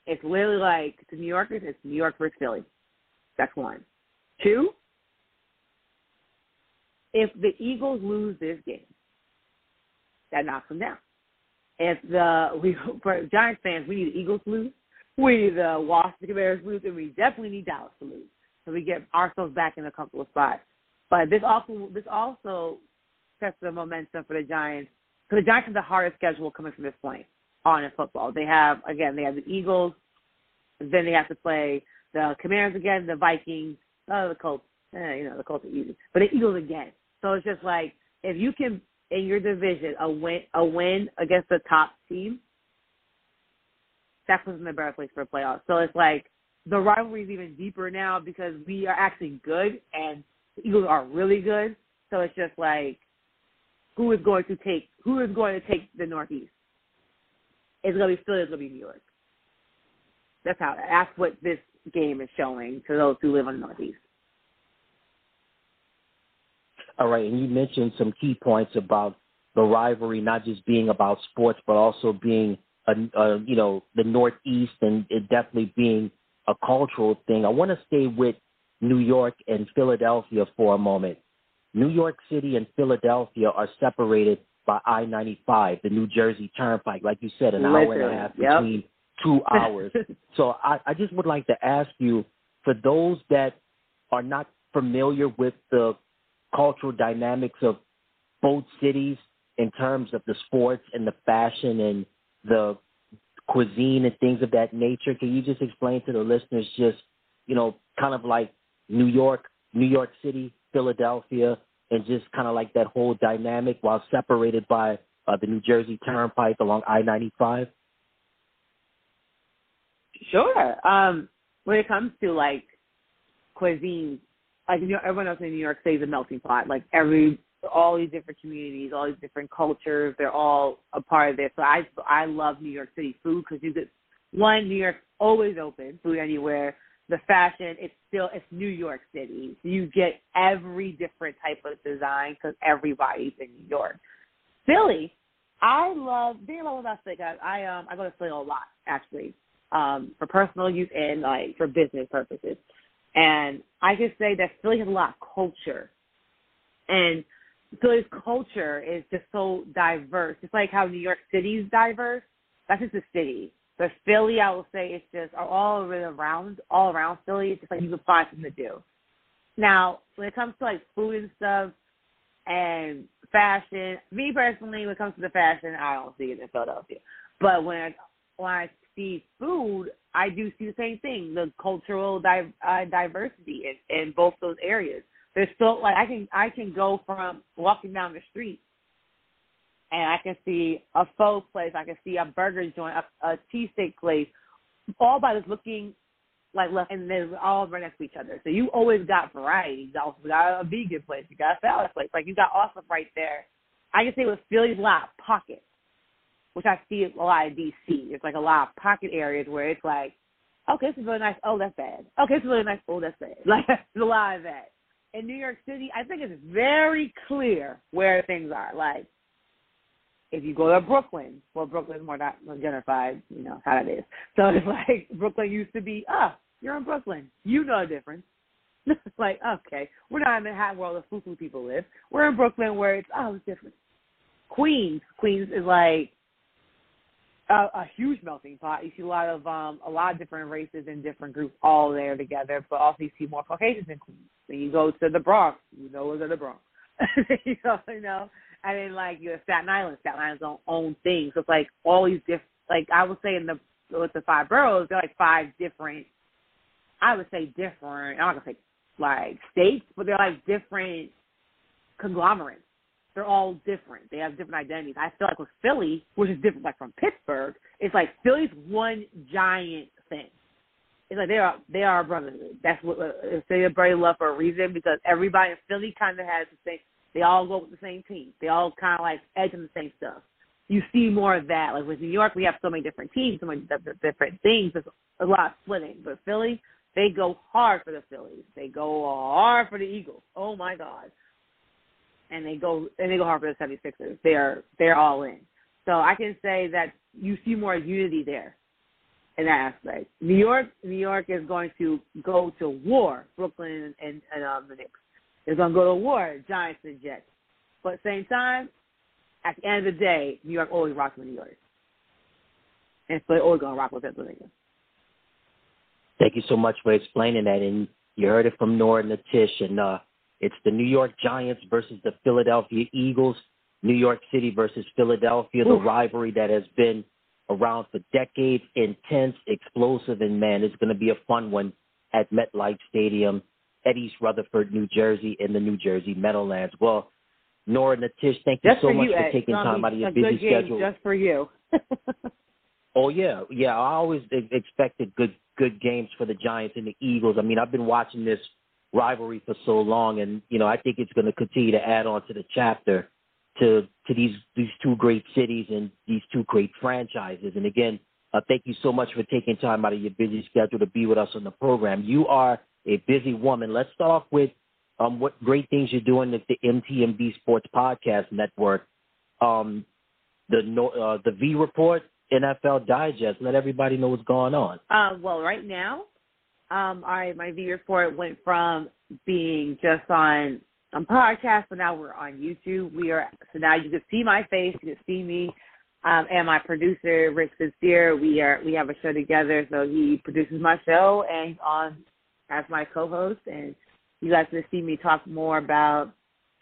Speaker 10: It's literally like, to New Yorkers, it's New York versus Philly. That's one. Two, if the Eagles lose this game, that knocks them down. If the we for Giants fans, we need the Eagles to lose, we need the Washington Commanders to lose, and we definitely need Dallas to lose, so we get ourselves back in a comfortable spot. But this also this also sets the momentum for the Giants, because the Giants have the hardest schedule coming from this point on in football. They have again, they have the Eagles, then they have to play the Commanders again, the Vikings, oh, the Colts. Eh, you know, the Colts are easy, but the Eagles again. So it's just like, if you can, in your division, a win a win against the top team, that puts us in a better place for playoffs. So it's like, the rivalry is even deeper now because we are actually good and the Eagles are really good. So it's just like, who is going to take who is going to take the Northeast? It's gonna be Philly, it's gonna be New York. That's how that's what this game is showing to those who live in the Northeast.
Speaker 3: All right, and you mentioned some key points about the rivalry not just being about sports, but also being, a, a, you know, the Northeast, and it definitely being a cultural thing. I want to stay with New York and Philadelphia for a moment. New York City and Philadelphia are separated by I ninety-five, the New Jersey Turnpike, like you said, an
Speaker 10: Literally.
Speaker 3: hour and a half
Speaker 10: Yep.
Speaker 3: between two hours. So I, I just would like to ask you, for those that are not familiar with the cultural dynamics of both cities in terms of the sports and the fashion and the cuisine and things of that nature, can you just explain to the listeners just, you know, kind of like New York, New York City, Philadelphia, and just kind of like that whole dynamic while separated by uh, the New Jersey Turnpike along I ninety-five?
Speaker 10: Sure. Um, when it comes to, like, cuisine, like, you know, everyone else in New York City is a melting pot. Like, every, all these different communities, all these different cultures, they're all a part of this. So I, I love New York City food because you get, one, New York's always open, food anywhere. The fashion, it's still, it's New York City. You get every different type of design because everybody's in New York. Philly, I love, being all about Philly. I, I, um, I go to Philly a lot, actually, um, for personal use and, like, for business purposes. And I can say that Philly has a lot of culture. And Philly's culture is just so diverse. It's like how New York City is diverse. That's just the city. But Philly, I will say, it's just all around, all around Philly. It's just like you can find something to do. Now, when it comes to, like, food and stuff and fashion, me personally, when it comes to the fashion, I don't see it in Philadelphia. But when I, when I see food, I do see the same thing, the cultural di- uh, diversity in, in both those areas. There's still, like, I can I can go from walking down the street and I can see a pho place, I can see a burger joint, a, a cheesesteak place, all by just looking like left, and they're all right next to each other. So you always got variety. You also got a vegan place, you got a salad place, like you got awesome right there. I can say with Philly's a lot of pockets, which I see a lot in D C. It's like a lot of pocket areas where it's like, okay, this is really nice. Oh, that's bad. Okay, this is really nice. Oh, that's bad. Like, there's a lot of that. In New York City, I think it's very clear where things are. Like, if you go to Brooklyn, well, Brooklyn's more not gentrified, you know, how it is. So it's like Brooklyn used to be, oh, you're in Brooklyn. You know the difference. Like, okay, we're not in the hot world of foo-foo people live. We're in Brooklyn where it's, oh, it's different. Queens. Queens is like a, a huge melting pot. You see a lot of um, a lot of different races and different groups all there together, but also you see more Caucasians in Queens. When you go to the Bronx, you know what's in the Bronx. you, know, you know, and then like you have Staten Island. Staten Island's own, own thing. So it's like all these different. Like I would say in the with the five boroughs, they're like five different. I would say different. I'm not gonna say like states, but they're like different conglomerates. They're all different. They have different identities. I feel like with Philly, which is different, like from Pittsburgh, it's like Philly's one giant thing. It's like they are they are a brotherhood. That's what uh, they brotherly love for a reason, because everybody in Philly kind of has the same. They all go with the same team. They all kind of like edge on the same stuff. You see more of that. Like with New York, we have so many different teams, so many different things. There's a lot of splitting. But Philly, they go hard for the Phillies. They go hard for the Eagles. Oh my God. And they go and they go hard for the seventy-sixers. They're they're all in. So I can say that you see more unity there. in that aspect. New York, New York is going to go to war. Brooklyn and, and um, the Knicks is going to go to war. Giants and Jets. But at the same time, at the end of the day, New York always rocks with New York, and so they're always going to rock with Pennsylvania.
Speaker 3: Thank you so much for explaining that, and you heard it from Nora Natish, and uh, it's the New York Giants versus the Philadelphia Eagles. New York City versus Philadelphia, the Ooh. rivalry that has been around for decades, intense, explosive, and, man, it's going to be a fun one at MetLife Stadium at East Rutherford, New Jersey, in the New Jersey Meadowlands. Well, Nora Natish, thank you
Speaker 10: just
Speaker 3: so
Speaker 10: for
Speaker 3: much
Speaker 10: you,
Speaker 3: for
Speaker 10: Ed.
Speaker 3: taking
Speaker 10: no,
Speaker 3: time out of your
Speaker 10: a
Speaker 3: busy
Speaker 10: good game
Speaker 3: schedule.
Speaker 10: Just for you.
Speaker 3: Oh, yeah. Yeah, I always expected good good games for the Giants and the Eagles. I mean, I've been watching this rivalry for so long, and, you know, I think it's going to continue to add on to the chapter to to these these two great cities and these two great franchises. And again, uh, thank you so much for taking time out of your busy schedule to be with us on the program. You are a busy woman. Let's start off with um, what great things you're doing at the M T M V Sports Podcast Network, um, the uh, the V Report, N F L Digest. Let everybody know what's going on.
Speaker 10: Uh, well, right now, um, I, my V Report went from being just on on podcast, but now we're on YouTube. We are so now you can see my face, you can see me, um, and my producer Rick Sincere. We are we have a show together, so he produces my show and he's on as my co-host, and you guys can see me talk more about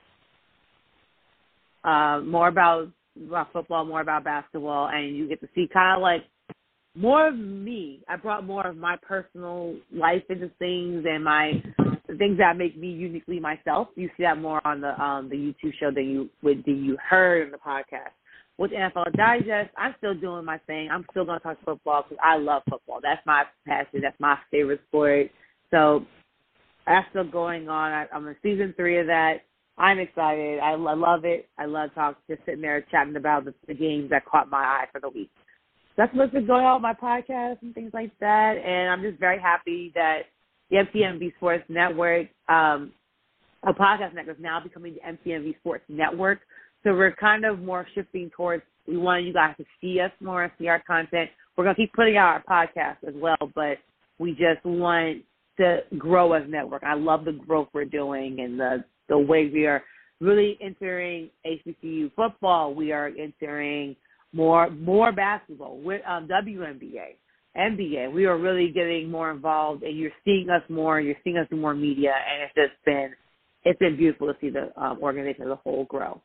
Speaker 10: uh, more about, about football, more about basketball, and you get to see kind of like more of me. I brought more of my personal life into things and my the things that make me uniquely myself. You see that more on the um, the YouTube show than you would than you heard in the podcast. With N F L Digest, I'm still doing my thing. I'm still going to talk football because I love football. That's my passion. That's my favorite sport. So that's still going on. I, I'm in season three of that. I'm excited. I, I love it. I love talking, just sitting there chatting about the, the games that caught my eye for the week. That's what's been going on with my podcast and things like that. And I'm just very happy that the M T M V Sports Network, um, a podcast network, is now becoming the M T M V Sports Network. So we're kind of more shifting towards, we want you guys to see us more and see our content. We're going to keep putting out our podcast as well, but we just want to grow as a network. I love the growth we're doing and the, the way we are really entering H B C U football. We are entering more more basketball with um, W N B A. N B A, we are really getting more involved, and you're seeing us more, you're seeing us do more media, and it's just been, it's been beautiful to see the um, organization as a whole grow.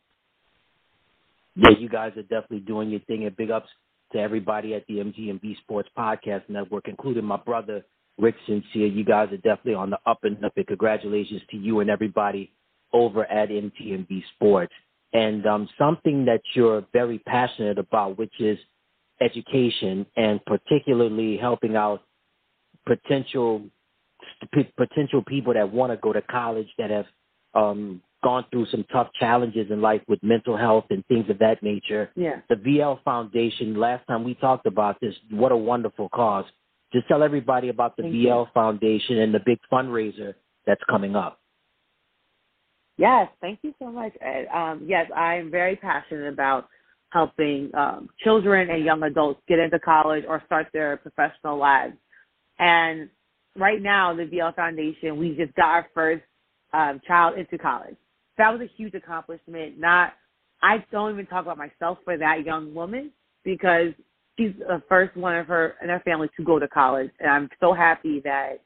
Speaker 3: Yeah, you guys are definitely doing your thing, and big ups to everybody at the M T M V Sports Podcast Network, including my brother, Rick Sincere. You guys are definitely on the up and up, and congratulations to you and everybody over at M T M V Sports. And um, something that you're very passionate about, which is education, and particularly helping out potential potential people that want to go to college, that have um, gone through some tough challenges in life with mental health and things of that nature.
Speaker 10: Yeah.
Speaker 3: The V L Foundation, last time we talked about this, what a wonderful cause. Just tell everybody about the
Speaker 10: Thank
Speaker 3: V L
Speaker 10: you.
Speaker 3: Foundation and the big fundraiser that's coming up.
Speaker 10: Yes, thank you so much, Ed. Um, yes, I am very passionate about helping um, children and young adults get into college or start their professional lives. And right now, the V L Foundation, we just got our first um, child into college. That was a huge accomplishment. Not, I don't even talk about myself for that young woman, because she's the first one of her and her family to go to college. And I'm so happy that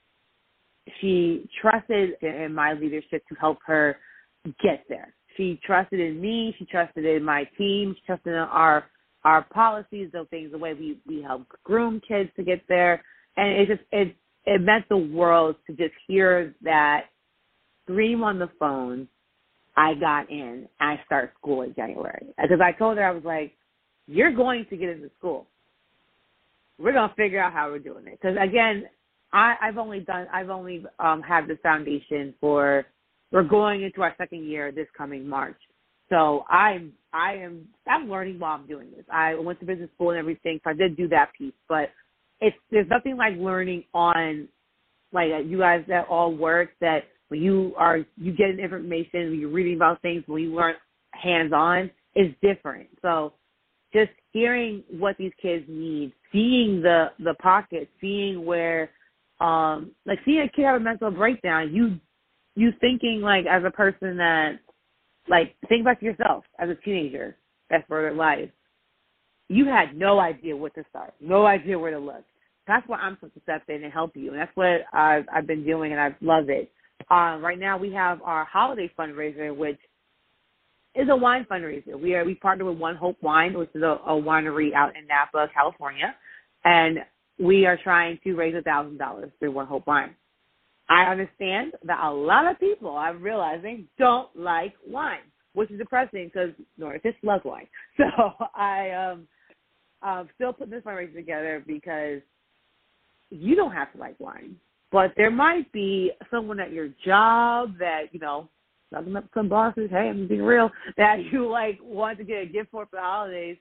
Speaker 10: she trusted in my leadership to help her get there. She trusted in me. She trusted in my team. She trusted in our our policies, those things, the way we, we help groom kids to get there. And it just it it meant the world to just hear that scream on the phone. I got in. I start school in January. Because I told her, I was like, you're going to get into school. We're going to figure out how we're doing it. Because, again, I, I've only done, I've only um, had this foundation for, we're going into our second year this coming March. So I'm, I am, I'm learning while I'm doing this. I went to business school and everything, so I did do that piece. But it's, there's nothing like learning on, like you guys that all work, that when you are, you get information, when you're reading about things, when you learn hands-on, is different. So just hearing what these kids need seeing the, the pocket, seeing where, um, like seeing a kid have a mental breakdown, you, you thinking like as a person that, like think back to yourself as a teenager, that's for their life. You had no idea what to start, no idea where to look. That's why I'm supposed to step in and help you. And that's what I've, I've been doing, and I love it. Uh, right now we have our holiday fundraiser, which is a wine fundraiser. We are we partner with One Hope Wine, which is a, a winery out in Napa, California, and we are trying to raise one thousand dollars through One Hope Wine. I understand that a lot of people, I'm realizing, don't like wine, which is depressing because Nora just loves wine. So I um, I'm still putting this fundraiser together because you don't have to like wine, but there might be someone at your job that, you know, talking up some bosses, hey, I'm being real, that you like want to get a gift for for the holidays.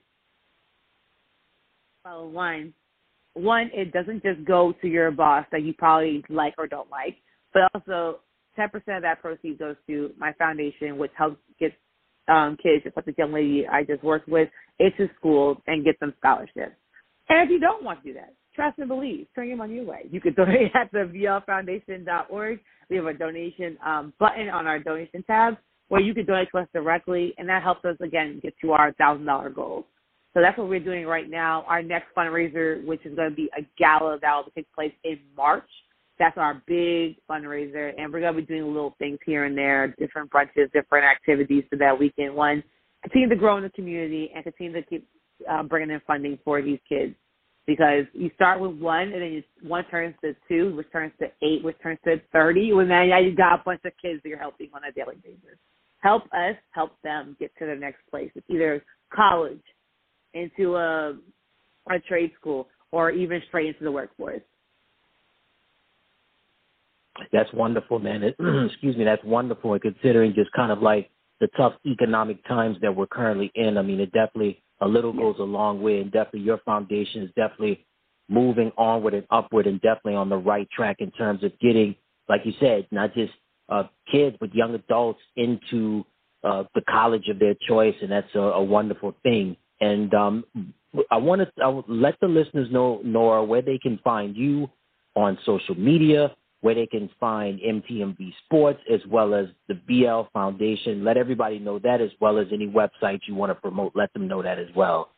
Speaker 10: Bottle of wine. One, it doesn't just go to your boss that you probably like or don't like, but also ten percent of that proceeds goes to my foundation, which helps get um, kids, just like the young lady I just worked with, into school and get them scholarships. And if you don't want to do that, trust and believe, turn your money your way. You can donate at the V L foundation dot org. We have a donation um, button on our donation tab where you can donate to us directly, and that helps us, again, get to our one thousand dollars goal. So that's what we're doing right now. Our next fundraiser, which is going to be a gala that will take place in March, that's our big fundraiser, and we're going to be doing little things here and there, different brunches, different activities so that we can, one, continue to grow in the community and continue to keep uh, bringing in funding for these kids. Because you start with one, and then you, one turns to two, which turns to eight, which turns to thirty. Well, now you got a bunch of kids that you're helping on a daily basis. Help us help them get to the next place. It's either college, into a, a trade school, or even straight into the workforce.
Speaker 3: That's wonderful, man. It, excuse me, that's wonderful. And considering just kind of like the tough economic times that we're currently in, I mean, it definitely – a little goes a long way, and definitely your foundation is definitely moving onward and upward and definitely on the right track in terms of getting, like you said, not just uh, kids, but young adults into uh, the college of their choice, and that's a, a wonderful thing. And um, I want to I let the listeners know, Nora, where they can find you on social media, where they can find M T M V Sports, as well as the V L Foundation. Let everybody know that, as well as any websites you want to promote. Let them know that as well.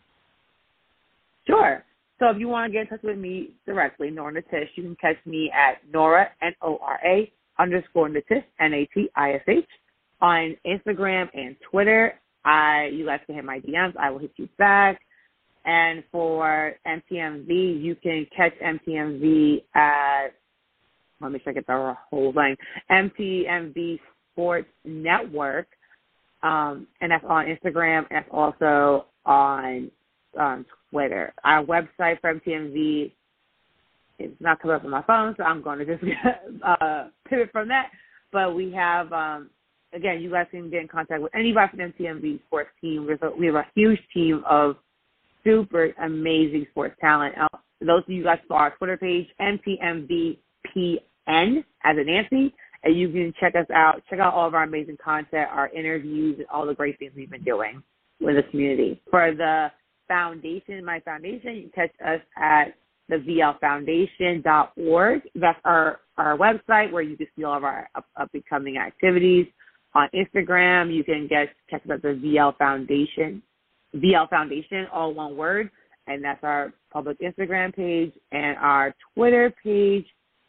Speaker 10: Sure. So if you want to get in touch with me directly, Nora Natish, you can catch me at Nora, N O R A, underscore Natish, N A T I S H, on Instagram and Twitter. I, you guys can hit my D Ms. I will hit you back. And for M T M V, you can catch M T M V at, let me check it the whole thing, M T M V Sports Network, um, and that's on Instagram, and that's also on um, Twitter. Our website for M T M V is not coming up on my phone, so I'm going to just uh, pivot from that. But we have, um, again, you guys can get in contact with anybody from the M T M V Sports team. There's a, we have a huge team of super amazing sports talent. Uh, those of you guys saw our Twitter page, M T M V P N as in Nancy, and you can check us out, check out all of our amazing content, our interviews, and all the great things we've been doing with the community. For the foundation, my foundation, you can catch us at the V L foundation dot org. That's our, our website where you can see all of our up, up and coming activities. On Instagram, you can get check us out the V L Foundation, V L Foundation, all one word, and that's our public Instagram page. And our Twitter page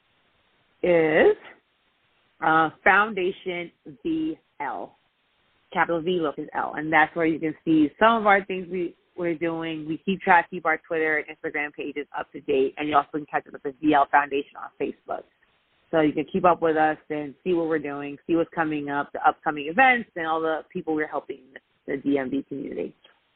Speaker 10: is uh, Foundation V L, capital V, lowercase L, and that's where you can see some of our things we, we're doing. We keep trying to keep our Twitter and Instagram pages up to date, and you also can catch up with the V L Foundation on Facebook. So you can keep up with us and see what we're doing, see what's coming up, the upcoming events, and all the people we're helping the D M V community.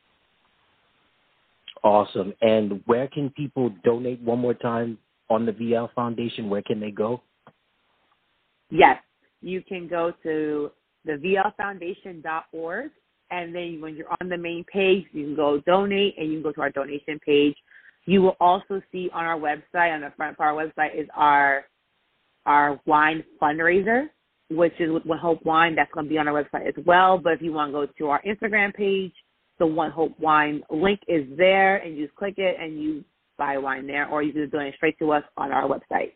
Speaker 3: Awesome. And where can people donate one more time on the V L Foundation? Where can they go?
Speaker 10: Yes, you can go to the V L foundation dot org, and then when you're on the main page, you can go donate, and you can go to our donation page. You will also see on our website, on the front part of our website, is our our wine fundraiser, which is with One Hope Wine. That's going to be on our website as well. But if you want to go to our Instagram page, the One Hope Wine link is there, and you just click it, and you buy wine there, or you can donate straight to us on our website.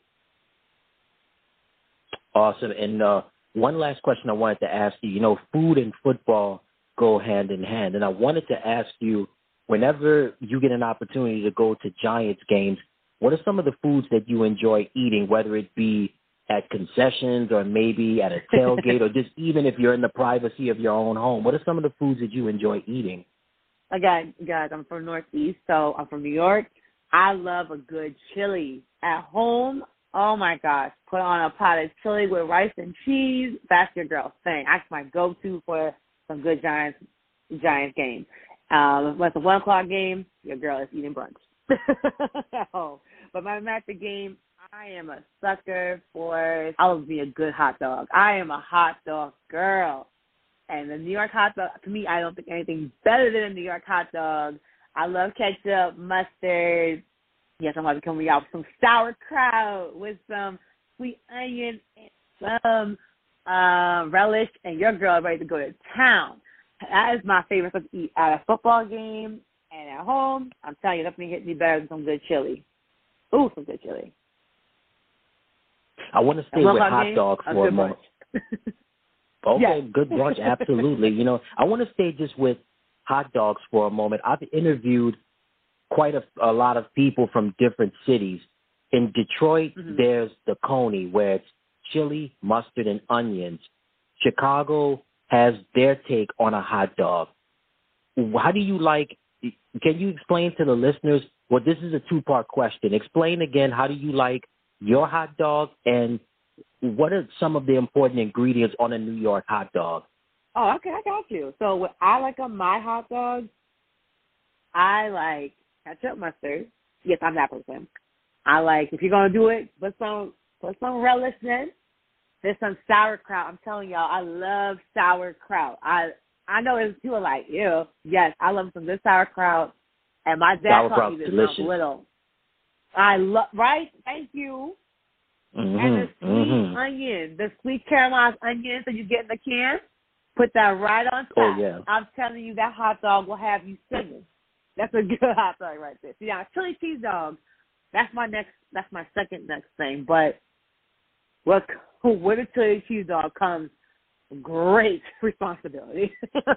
Speaker 3: Awesome. And uh, one last question I wanted to ask you. You know, food and football go hand in hand. And I wanted to ask you, whenever you get an opportunity to go to Giants games, what are some of the foods that you enjoy eating, whether it be at concessions or maybe at a tailgate or just even if you're in the privacy of your own home? What are some of the foods that you enjoy eating?
Speaker 10: Again, guys, I'm from Northeast, so I'm from New York. I love a good chili. At home, oh, my gosh, put on a pot of chili with rice and cheese. That's your girl's thing. That's my go-to for some good Giants Giants game. Um, when it's a one o'clock game, your girl is eating brunch at home. But when I'm at the game, I am a sucker for, I love me a good hot dog. I am a hot dog girl. And the New York hot dog, to me, I don't think anything better than a New York hot dog. I love ketchup, mustard. Yes, I'm about to come out with some sauerkraut with some sweet onion and some uh, relish, and your girl is ready to go to town. That is my favorite stuff to eat at a football game and at home. I'm telling you, nothing hits me better than some good chili. Ooh, some good chili.
Speaker 3: I want to stay with hot
Speaker 10: game,
Speaker 3: dogs
Speaker 10: a
Speaker 3: for a
Speaker 10: good
Speaker 3: moment. Okay,
Speaker 10: yes.
Speaker 3: Good brunch, absolutely. You know, I want to stay just with hot dogs for a moment. I've interviewed quite a, a lot of people from different cities. In Detroit, mm-hmm. there's the Coney, where it's chili, mustard, and onions. Chicago has their take on a hot dog. How do you like, can you explain to the listeners, well, this is a two-part question. Explain again, how do you like your hot dog, and what are some of the important ingredients on a New York hot dog?
Speaker 10: Oh, okay, I got you. So what I like on my hot dog, I like ketchup, mustard. Yes, I'm that person. I like, if you're going to do it, put some, put some relish in. There's some sauerkraut. I'm telling y'all, I love sauerkraut. I I know it's people like, ew. Yes, I love some good sauerkraut. And my dad taught me this when I was little. I love, right? Thank you.
Speaker 3: Mm-hmm,
Speaker 10: and the sweet
Speaker 3: mm-hmm.
Speaker 10: onion, the sweet caramelized onions that you get in the can, put that right on top.
Speaker 3: Oh, yeah.
Speaker 10: I'm telling you, that hot dog will have you singing. That's a good hot dog right there. See, now, chili cheese dog, that's my next, that's my second next thing. But what, with a chili cheese dog comes great responsibility.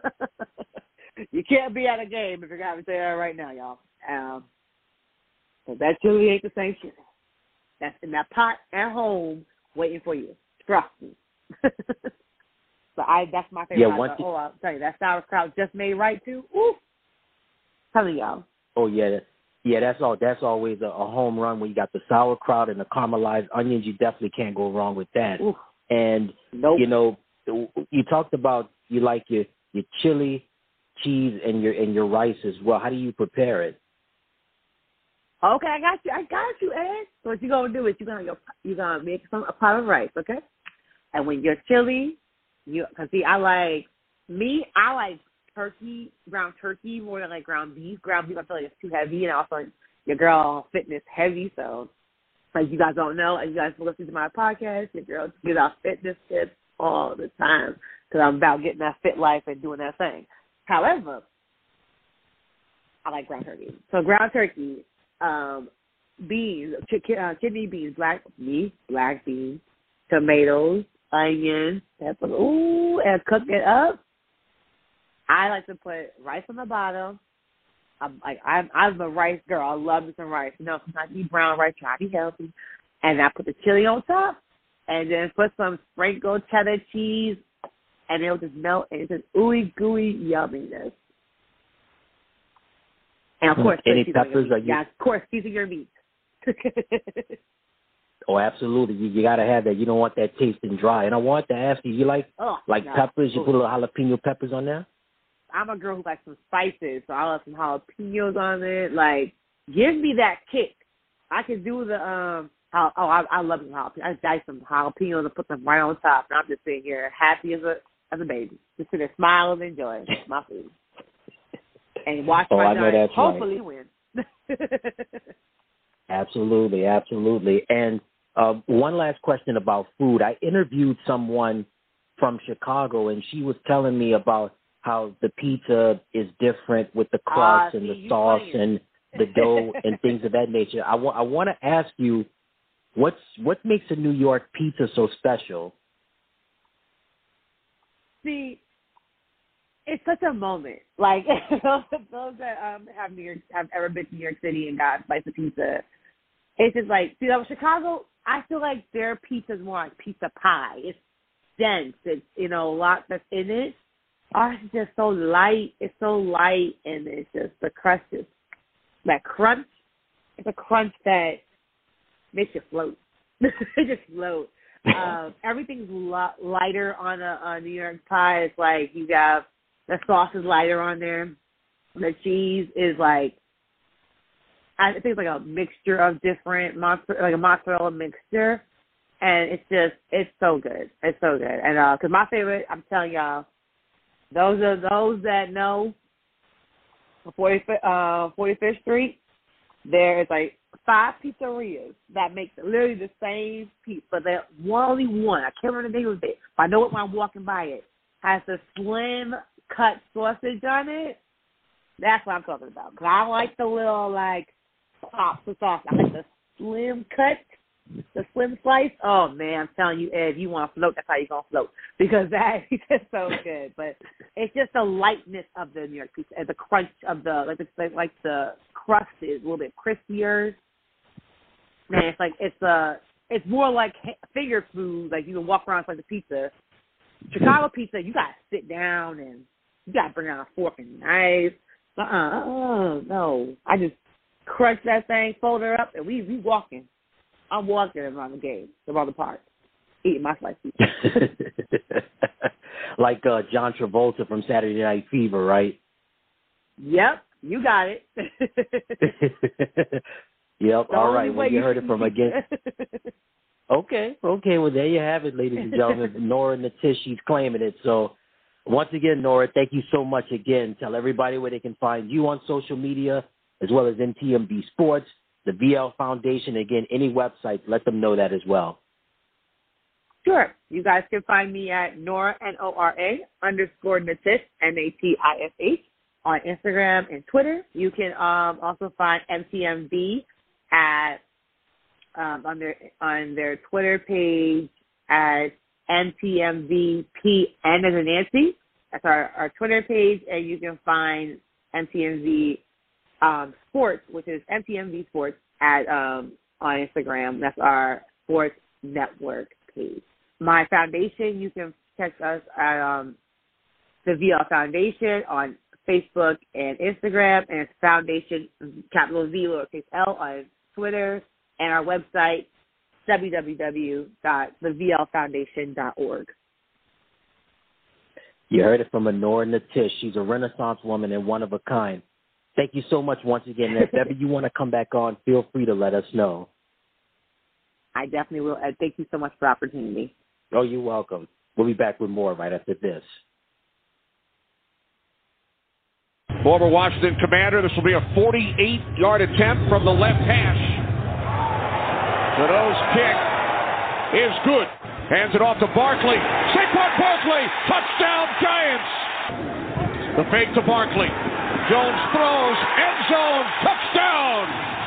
Speaker 10: You can't be at a game if you're going to say that right now, y'all. Um, so that chili ain't the same chili. That's in that pot at home waiting for you. Trust me. So I, that's my favorite.
Speaker 3: Yeah, once
Speaker 10: you, oh, I'll tell you, that sauerkraut just made right too. Ooh, telling y'all.
Speaker 3: Oh yeah, yeah. That's all. That's always a, a home run when you got the sauerkraut and the caramelized onions. You definitely can't go wrong with that.
Speaker 10: Ooh.
Speaker 3: And
Speaker 10: nope.
Speaker 3: you know, you talked about you like your your chili, cheese, and your and your rice as well. How do you prepare it?
Speaker 10: Okay, I got you. I got you, Ed. So what you gonna do is you gonna you gonna make some a pot of rice, okay? And when you're chili, you cause see I like me I like turkey ground turkey more than like ground beef. Ground beef I feel like it's too heavy, and also your girl fitness heavy. So like you guys don't know, and you guys listen to my podcast, your girl gives out fitness tips all the time because I'm about getting that fit life and doing that thing. However, I like ground turkey. So ground turkey. Um, beans, ch- uh, kidney beans, black beans, black beans, tomatoes, onions, pepper, ooh, and cook it up. I like to put rice on the bottom. I'm like I'm I'm a rice girl. I love me some rice. You know, sometimes I eat brown rice, try to be healthy. And I put the chili on top, and then put some sprinkled cheddar cheese, and it'll just melt into ooey gooey yumminess. And of course,
Speaker 3: any peppers? Are you?
Speaker 10: Yeah, of course, season your meat.
Speaker 3: Oh, absolutely. You, you got to have that. You don't want that tasting dry. And I want to ask you, you like
Speaker 10: oh,
Speaker 3: like
Speaker 10: no.
Speaker 3: peppers? You
Speaker 10: Ooh.
Speaker 3: put a little jalapeno peppers on there?
Speaker 10: I'm a girl who likes some spices, so I love some jalapenos on it. Like, give me that kick. I can do the um. Oh, oh I, I love some jalapenos. I dice some jalapenos and put them right on top, and I'm just sitting here happy as a as a baby, just sitting there smiling and enjoying my food. And watch
Speaker 3: oh,
Speaker 10: my
Speaker 3: I know
Speaker 10: Giants
Speaker 3: that's
Speaker 10: hopefully
Speaker 3: right.
Speaker 10: win.
Speaker 3: Absolutely, absolutely. And uh, one last question about food. I interviewed someone from Chicago, and she was telling me about how the pizza is different with the crust
Speaker 10: uh,
Speaker 3: and
Speaker 10: see,
Speaker 3: the sauce
Speaker 10: playing.
Speaker 3: and the dough and things of that nature. I want I want to ask you, what's what makes a New York pizza so special?
Speaker 10: See, it's such a moment. Like those, those that um, have New York have ever been to New York City and got a slice of pizza, it's just like, see, like Chicago, I feel like their pizza is more like pizza pie. It's dense. It's, you know, a lot that's in it. Ours is just so light. It's so light, and it's just the crust is that crunch. It's a crunch that makes you float. It just float. Um, everything's lo- lighter on a, a New York pie. It's like you got the sauce is lighter on there. The cheese is like, I think it's like a mixture of different mozzarella, like a mozzarella mixture, and it's just it's so good. It's so good. And uh, cause my favorite, I'm telling y'all, those are those that know forty-fifth, uh, forty-fifth Street. There is like five pizzerias that make literally the same pizza, but they're only one. I can't remember the name of it, but I know it when I'm walking by it. Has the slim cut sausage on it. That's what I'm talking about. Cause I like the little like pops of sauce. I like the slim cut, the slim slice. Oh man, I'm telling you, Ed, if you want to float, that's how you're gonna float, because that is just so good. But it's just the lightness of the New York pizza and the crunch of the like the like the crust is a little bit crispier. Man, it's like it's a it's more like finger food. Like you can walk around, it's like the pizza. Chicago pizza, you gotta sit down and you gotta bring out a fork and knife. Uh uh-uh, uh no, I just crunch that thing, fold her up, and we we walking. I'm walking around the game, around the park, eating my slice pizza. Like uh, John Travolta from Saturday Night Fever, right? Yep, you got it. Yep, the all right. Well, you heard it from again. Okay, okay. Well, there you have it, ladies and gentlemen. Nora Natish, she's claiming it. So, once again, Nora, thank you so much again. Tell everybody where they can find you on social media, as well as N T M B Sports, the V L Foundation. Again, any website, let them know that as well. Sure. You guys can find me at Nora, N O R A, underscore Natish, N A T I S H, on Instagram and Twitter. You can um, also find M T M B at um, on their on their Twitter page at M T M V P N as in Nancy. That's our, our Twitter page, and you can find M T M V um, Sports, which is M T M V Sports at um, on Instagram. That's our sports network page. My foundation, you can check us at um, the V L Foundation on Facebook and Instagram, and it's Foundation, capital V, lowercase L, on Twitter, and our website, w w w dot the v l foundation dot org. You heard it from Nora Natish. She's a Renaissance woman and one of a kind. Thank you so much once again. If ever you want to come back on, feel free to let us know. I definitely will. And thank you so much for the opportunity. Oh, you're welcome. We'll be back with more right after this.
Speaker 8: Former Washington Commander, this will be a forty-eight yard attempt from the left hash. Gano's kick is good. Hands it off to Barkley. Saquon Barkley, touchdown Giants. The fake to Barkley. Jones throws, end zone, touchdown.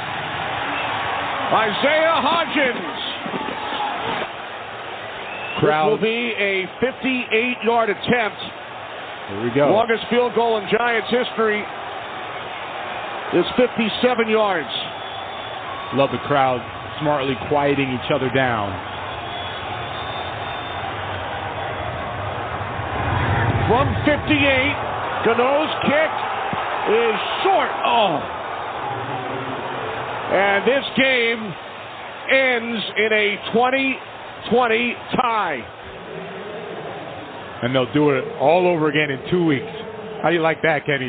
Speaker 8: Isaiah Hodgins. Crowd. This will be a fifty-eight yard attempt.
Speaker 9: Here we go.
Speaker 8: Longest field goal in Giants history is fifty-seven yards.
Speaker 9: Love the crowd smartly quieting each other down.
Speaker 8: From fifty-eight, Gano's kick is short. Oh. And this game ends in a twenty twenty tie.
Speaker 9: And they'll do it all over again in two weeks. How do you like that, Kenny?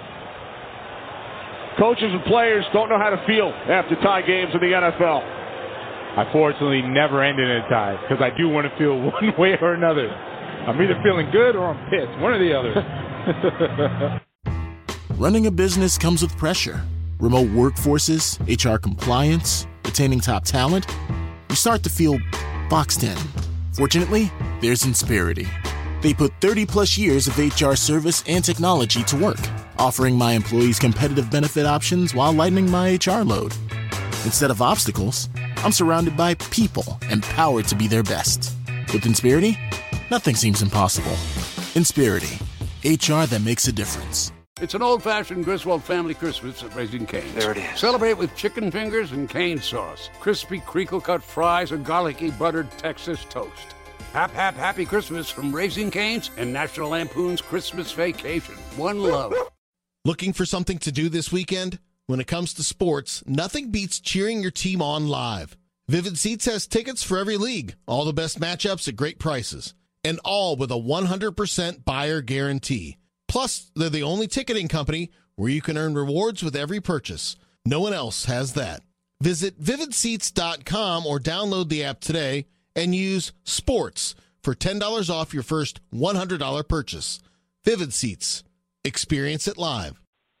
Speaker 8: Coaches and players don't know how to feel after tie games in the N F L.
Speaker 9: I fortunately never end in a tie because I do want to feel one way or another. I'm either feeling good or I'm pissed, one or the other.
Speaker 7: Running a business comes with pressure. Remote workforces, H R compliance, retaining top talent. You start to feel boxed in. Fortunately, there's Insperity. They put thirty plus years of H R service and technology to work, offering my employees competitive benefit options while lightening my H R load. Instead of obstacles, I'm surrounded by people empowered to be their best. With Insperity, nothing seems impossible. Insperity, H R that makes a difference.
Speaker 11: It's an old-fashioned Griswold family Christmas at Raising Cane's.
Speaker 12: There it is.
Speaker 11: Celebrate with chicken fingers and cane sauce, crispy crinkle-cut fries, and garlicky buttered Texas toast. Hap, hap, happy Christmas from Raising Cane's and National Lampoon's Christmas Vacation. One love.
Speaker 13: Looking for something to do this weekend? When it comes to sports, nothing beats cheering your team on live. Vivid Seats has tickets for every league, all the best matchups at great prices, and all with a one hundred percent buyer guarantee. Plus, they're the only ticketing company where you can earn rewards with every purchase. No one else has that. Visit vivid seats dot com or download the app today and use SPORTS for ten dollars off your first one hundred dollars purchase. Vivid Seats. Experience it live.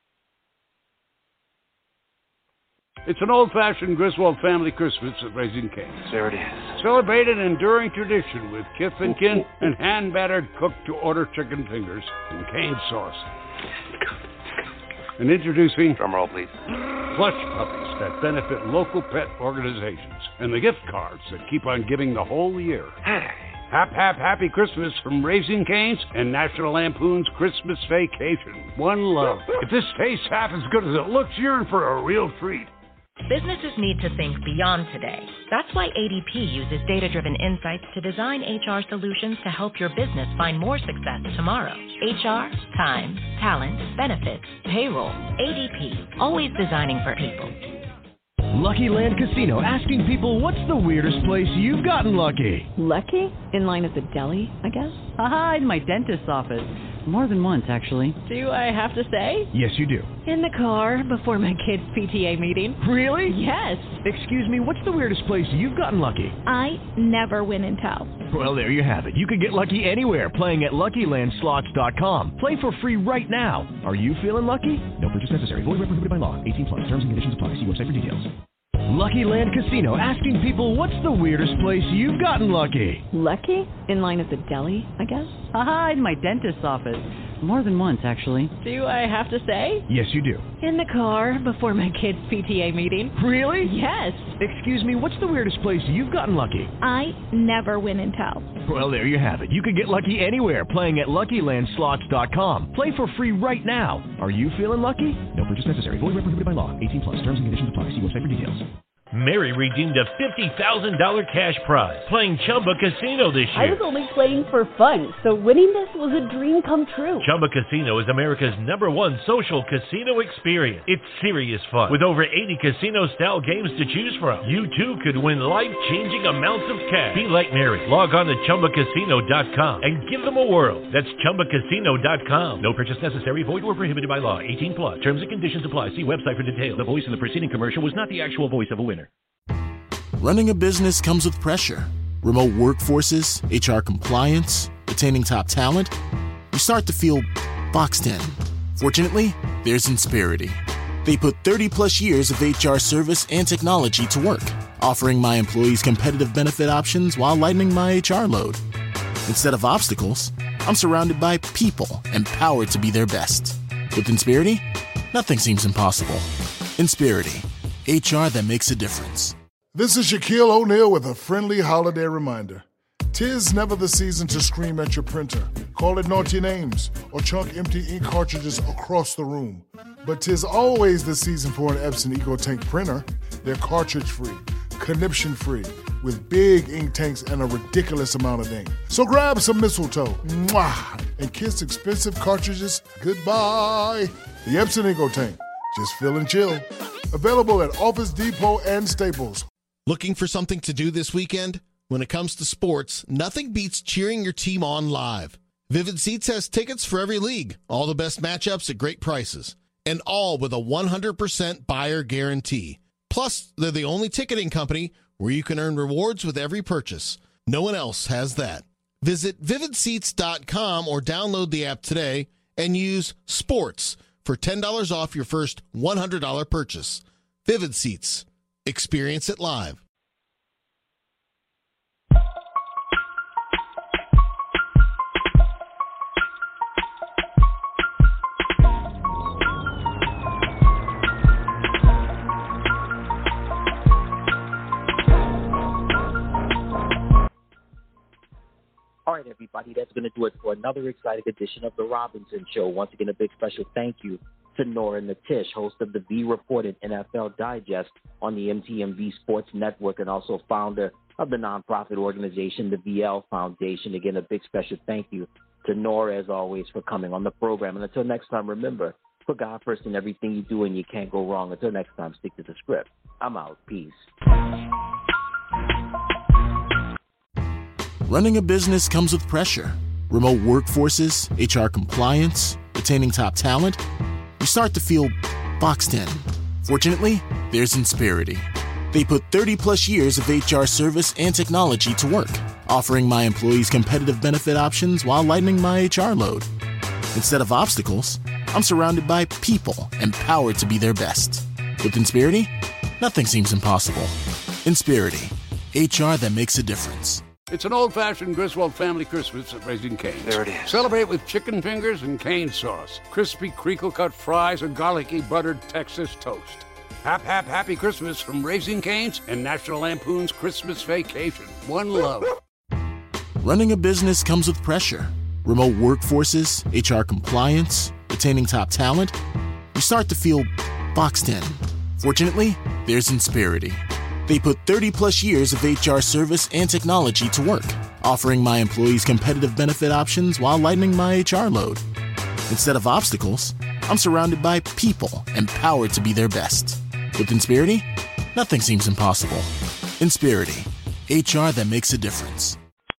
Speaker 11: It's an old-fashioned Griswold family Christmas at Raising Cane's.
Speaker 12: There it is.
Speaker 11: Celebrate an enduring tradition with kith and kin and hand-battered cooked-to-order chicken fingers and cane sauce. And introducing...
Speaker 12: Drumroll, please.
Speaker 11: Plush puppies that benefit local pet organizations and the gift cards that keep on giving the whole year. Hap, hap, happy Christmas from Raising Cane's and National Lampoon's Christmas Vacation. One love. If this tastes half as good as it looks, you're in for a real treat.
Speaker 4: Businesses need to think beyond today. That's why A D P uses data-driven insights to design H R solutions to help your business find more success tomorrow. H R, time, talent, benefits, payroll. A D P, always designing for people.
Speaker 14: Lucky Land Casino, asking people, what's the weirdest place you've gotten lucky?
Speaker 15: Lucky? In line at the deli, I guess?
Speaker 16: Aha, in my dentist's office. More than once, actually.
Speaker 15: Do I have to say?
Speaker 14: Yes, you do.
Speaker 15: In the car before my kids' P T A meeting.
Speaker 14: Really?
Speaker 15: Yes.
Speaker 14: Excuse me, what's the weirdest place you've gotten lucky?
Speaker 17: I never win and tell.
Speaker 14: Well, there you have it. You can get lucky anywhere, playing at Lucky Land Slots dot com. Play for free right now. Are you feeling lucky? No purchase necessary. Void where prohibited by law. eighteen plus. Terms and conditions apply. See website for details. Lucky Land Casino, asking people, what's the weirdest place you've gotten lucky?
Speaker 15: Lucky? In line at the deli, I guess?
Speaker 16: Aha, in my dentist's office. More than once, actually.
Speaker 15: Do I have to say?
Speaker 14: Yes, you do.
Speaker 15: In the car before my kids' P T A meeting.
Speaker 14: Really?
Speaker 15: Yes.
Speaker 14: Excuse me, what's the weirdest place you've gotten lucky?
Speaker 17: I never win and tell.
Speaker 14: Well, there you have it. You can get lucky anywhere, playing at Lucky Land Slots dot com. Play for free right now. Are you feeling lucky? No purchase necessary. Void where prohibited by law. eighteen plus. Terms and conditions apply. See website for details.
Speaker 18: Mary redeemed a fifty thousand dollars cash prize playing Chumba Casino this year.
Speaker 19: I was only playing for fun, so winning this was a dream come true.
Speaker 18: Chumba Casino is America's number one social casino experience. It's serious fun. With over eighty casino-style games to choose from, you too could win life-changing amounts of cash. Be like Mary. Log on to Chumba Casino dot com and give them a whirl. That's Chumba Casino dot com. No purchase necessary. Void or prohibited by law. eighteen plus. Terms and conditions apply. See website for details. The voice in the preceding commercial was not the actual voice of a winner.
Speaker 7: Running a business comes with pressure. Remote workforces, H R compliance, retaining top talent. You start to feel boxed in. Fortunately, there's Insperity. They put thirty plus years of H R service and technology to work, offering my employees competitive benefit options while lightening my H R load. Instead of obstacles, I'm surrounded by people empowered to be their best. With Insperity, nothing seems impossible. Insperity, H R that makes a difference.
Speaker 20: This is Shaquille O'Neal with a friendly holiday reminder. 'Tis never the season to scream at your printer, call it naughty names, or chunk empty ink cartridges across the room. But 'tis always the season for an Epson EcoTank printer. They're cartridge-free, conniption-free, with big ink tanks and a ridiculous amount of ink. So grab some mistletoe, mwah, and kiss expensive cartridges goodbye. The Epson EcoTank, just fill and chill. Available at Office Depot and Staples.
Speaker 13: Looking for something to do this weekend? When it comes to sports, nothing beats cheering your team on live. Vivid Seats has tickets for every league, all the best matchups at great prices, and all with a one hundred percent buyer guarantee. Plus, they're the only ticketing company where you can earn rewards with every purchase. No one else has that. Visit vivid seats dot com or download the app today and use SPORTS for ten dollars off your first one hundred dollars purchase. Vivid Seats. Experience it live.
Speaker 3: All right, everybody, that's going to do it for another exciting edition of The Robinson Show. Once again, a big special thank you to Nora Natish, host of the V Report and N F L Digest on the M T M V Sports Network, and also founder of the nonprofit organization, the V L Foundation. Again, a big special thank you to Nora, as always, for coming on the program. And until next time, remember, put God first in everything you do, and you can't go wrong. Until next time, stick to the script. I'm out. Peace.
Speaker 7: Running a business comes with pressure. Remote workforces, H R compliance, retaining top talent. You start to feel boxed in. Fortunately, there's Insperity. They put thirty plus years of H R service and technology to work, offering my employees competitive benefit options while lightening my H R load. Instead of obstacles, I'm surrounded by people empowered to be their best. With Insperity, nothing seems impossible. Insperity, H R that makes a difference.
Speaker 11: It's an old-fashioned Griswold family Christmas at Raising Cane's.
Speaker 12: There it is.
Speaker 11: Celebrate with chicken fingers and cane sauce, crispy crinkle-cut fries, and garlicky buttered Texas toast. Hap, hap, happy Christmas from Raising Cane's and National Lampoon's Christmas Vacation. One love.
Speaker 7: Running a business comes with pressure. Remote workforces, H R compliance, retaining top talent. You start to feel boxed in. Fortunately, there's Insperity. They put thirty plus years of H R service and technology to work, offering my employees competitive benefit options while lightening my H R load. Instead of obstacles, I'm surrounded by people empowered to be their best. With Insperity, nothing seems impossible. Insperity, H R that makes a difference.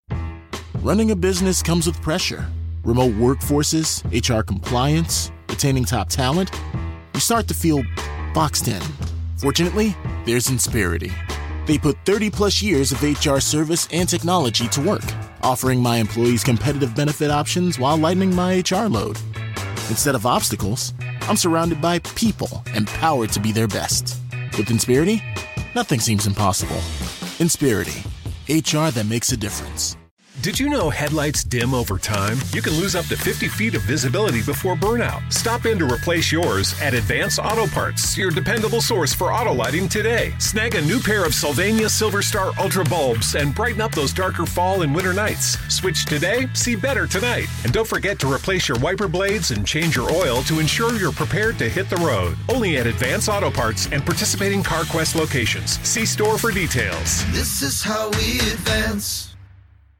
Speaker 7: Running a business comes with pressure. Remote workforces, H R compliance, retaining top talent. You start to feel boxed in. Fortunately, there's Insperity. They put thirty plus years of H R service and technology to work, offering my employees competitive benefit options while lightening my H R load. Instead of obstacles, I'm surrounded by people empowered to be their best. With Insperity, nothing seems impossible. Insperity, H R that makes a difference.
Speaker 12: Did you know headlights dim over time? You can lose up to fifty feet of visibility before burnout. Stop in to replace yours at Advance Auto Parts, your dependable source for auto lighting today. Snag a new pair of Sylvania Silver Star Ultra bulbs and brighten up those darker fall and winter nights. Switch today, see better tonight. And don't forget to replace your wiper blades and change your oil to ensure you're prepared to hit the road. Only at Advance Auto Parts and participating CarQuest locations. See store for details.
Speaker 21: This is how we advance.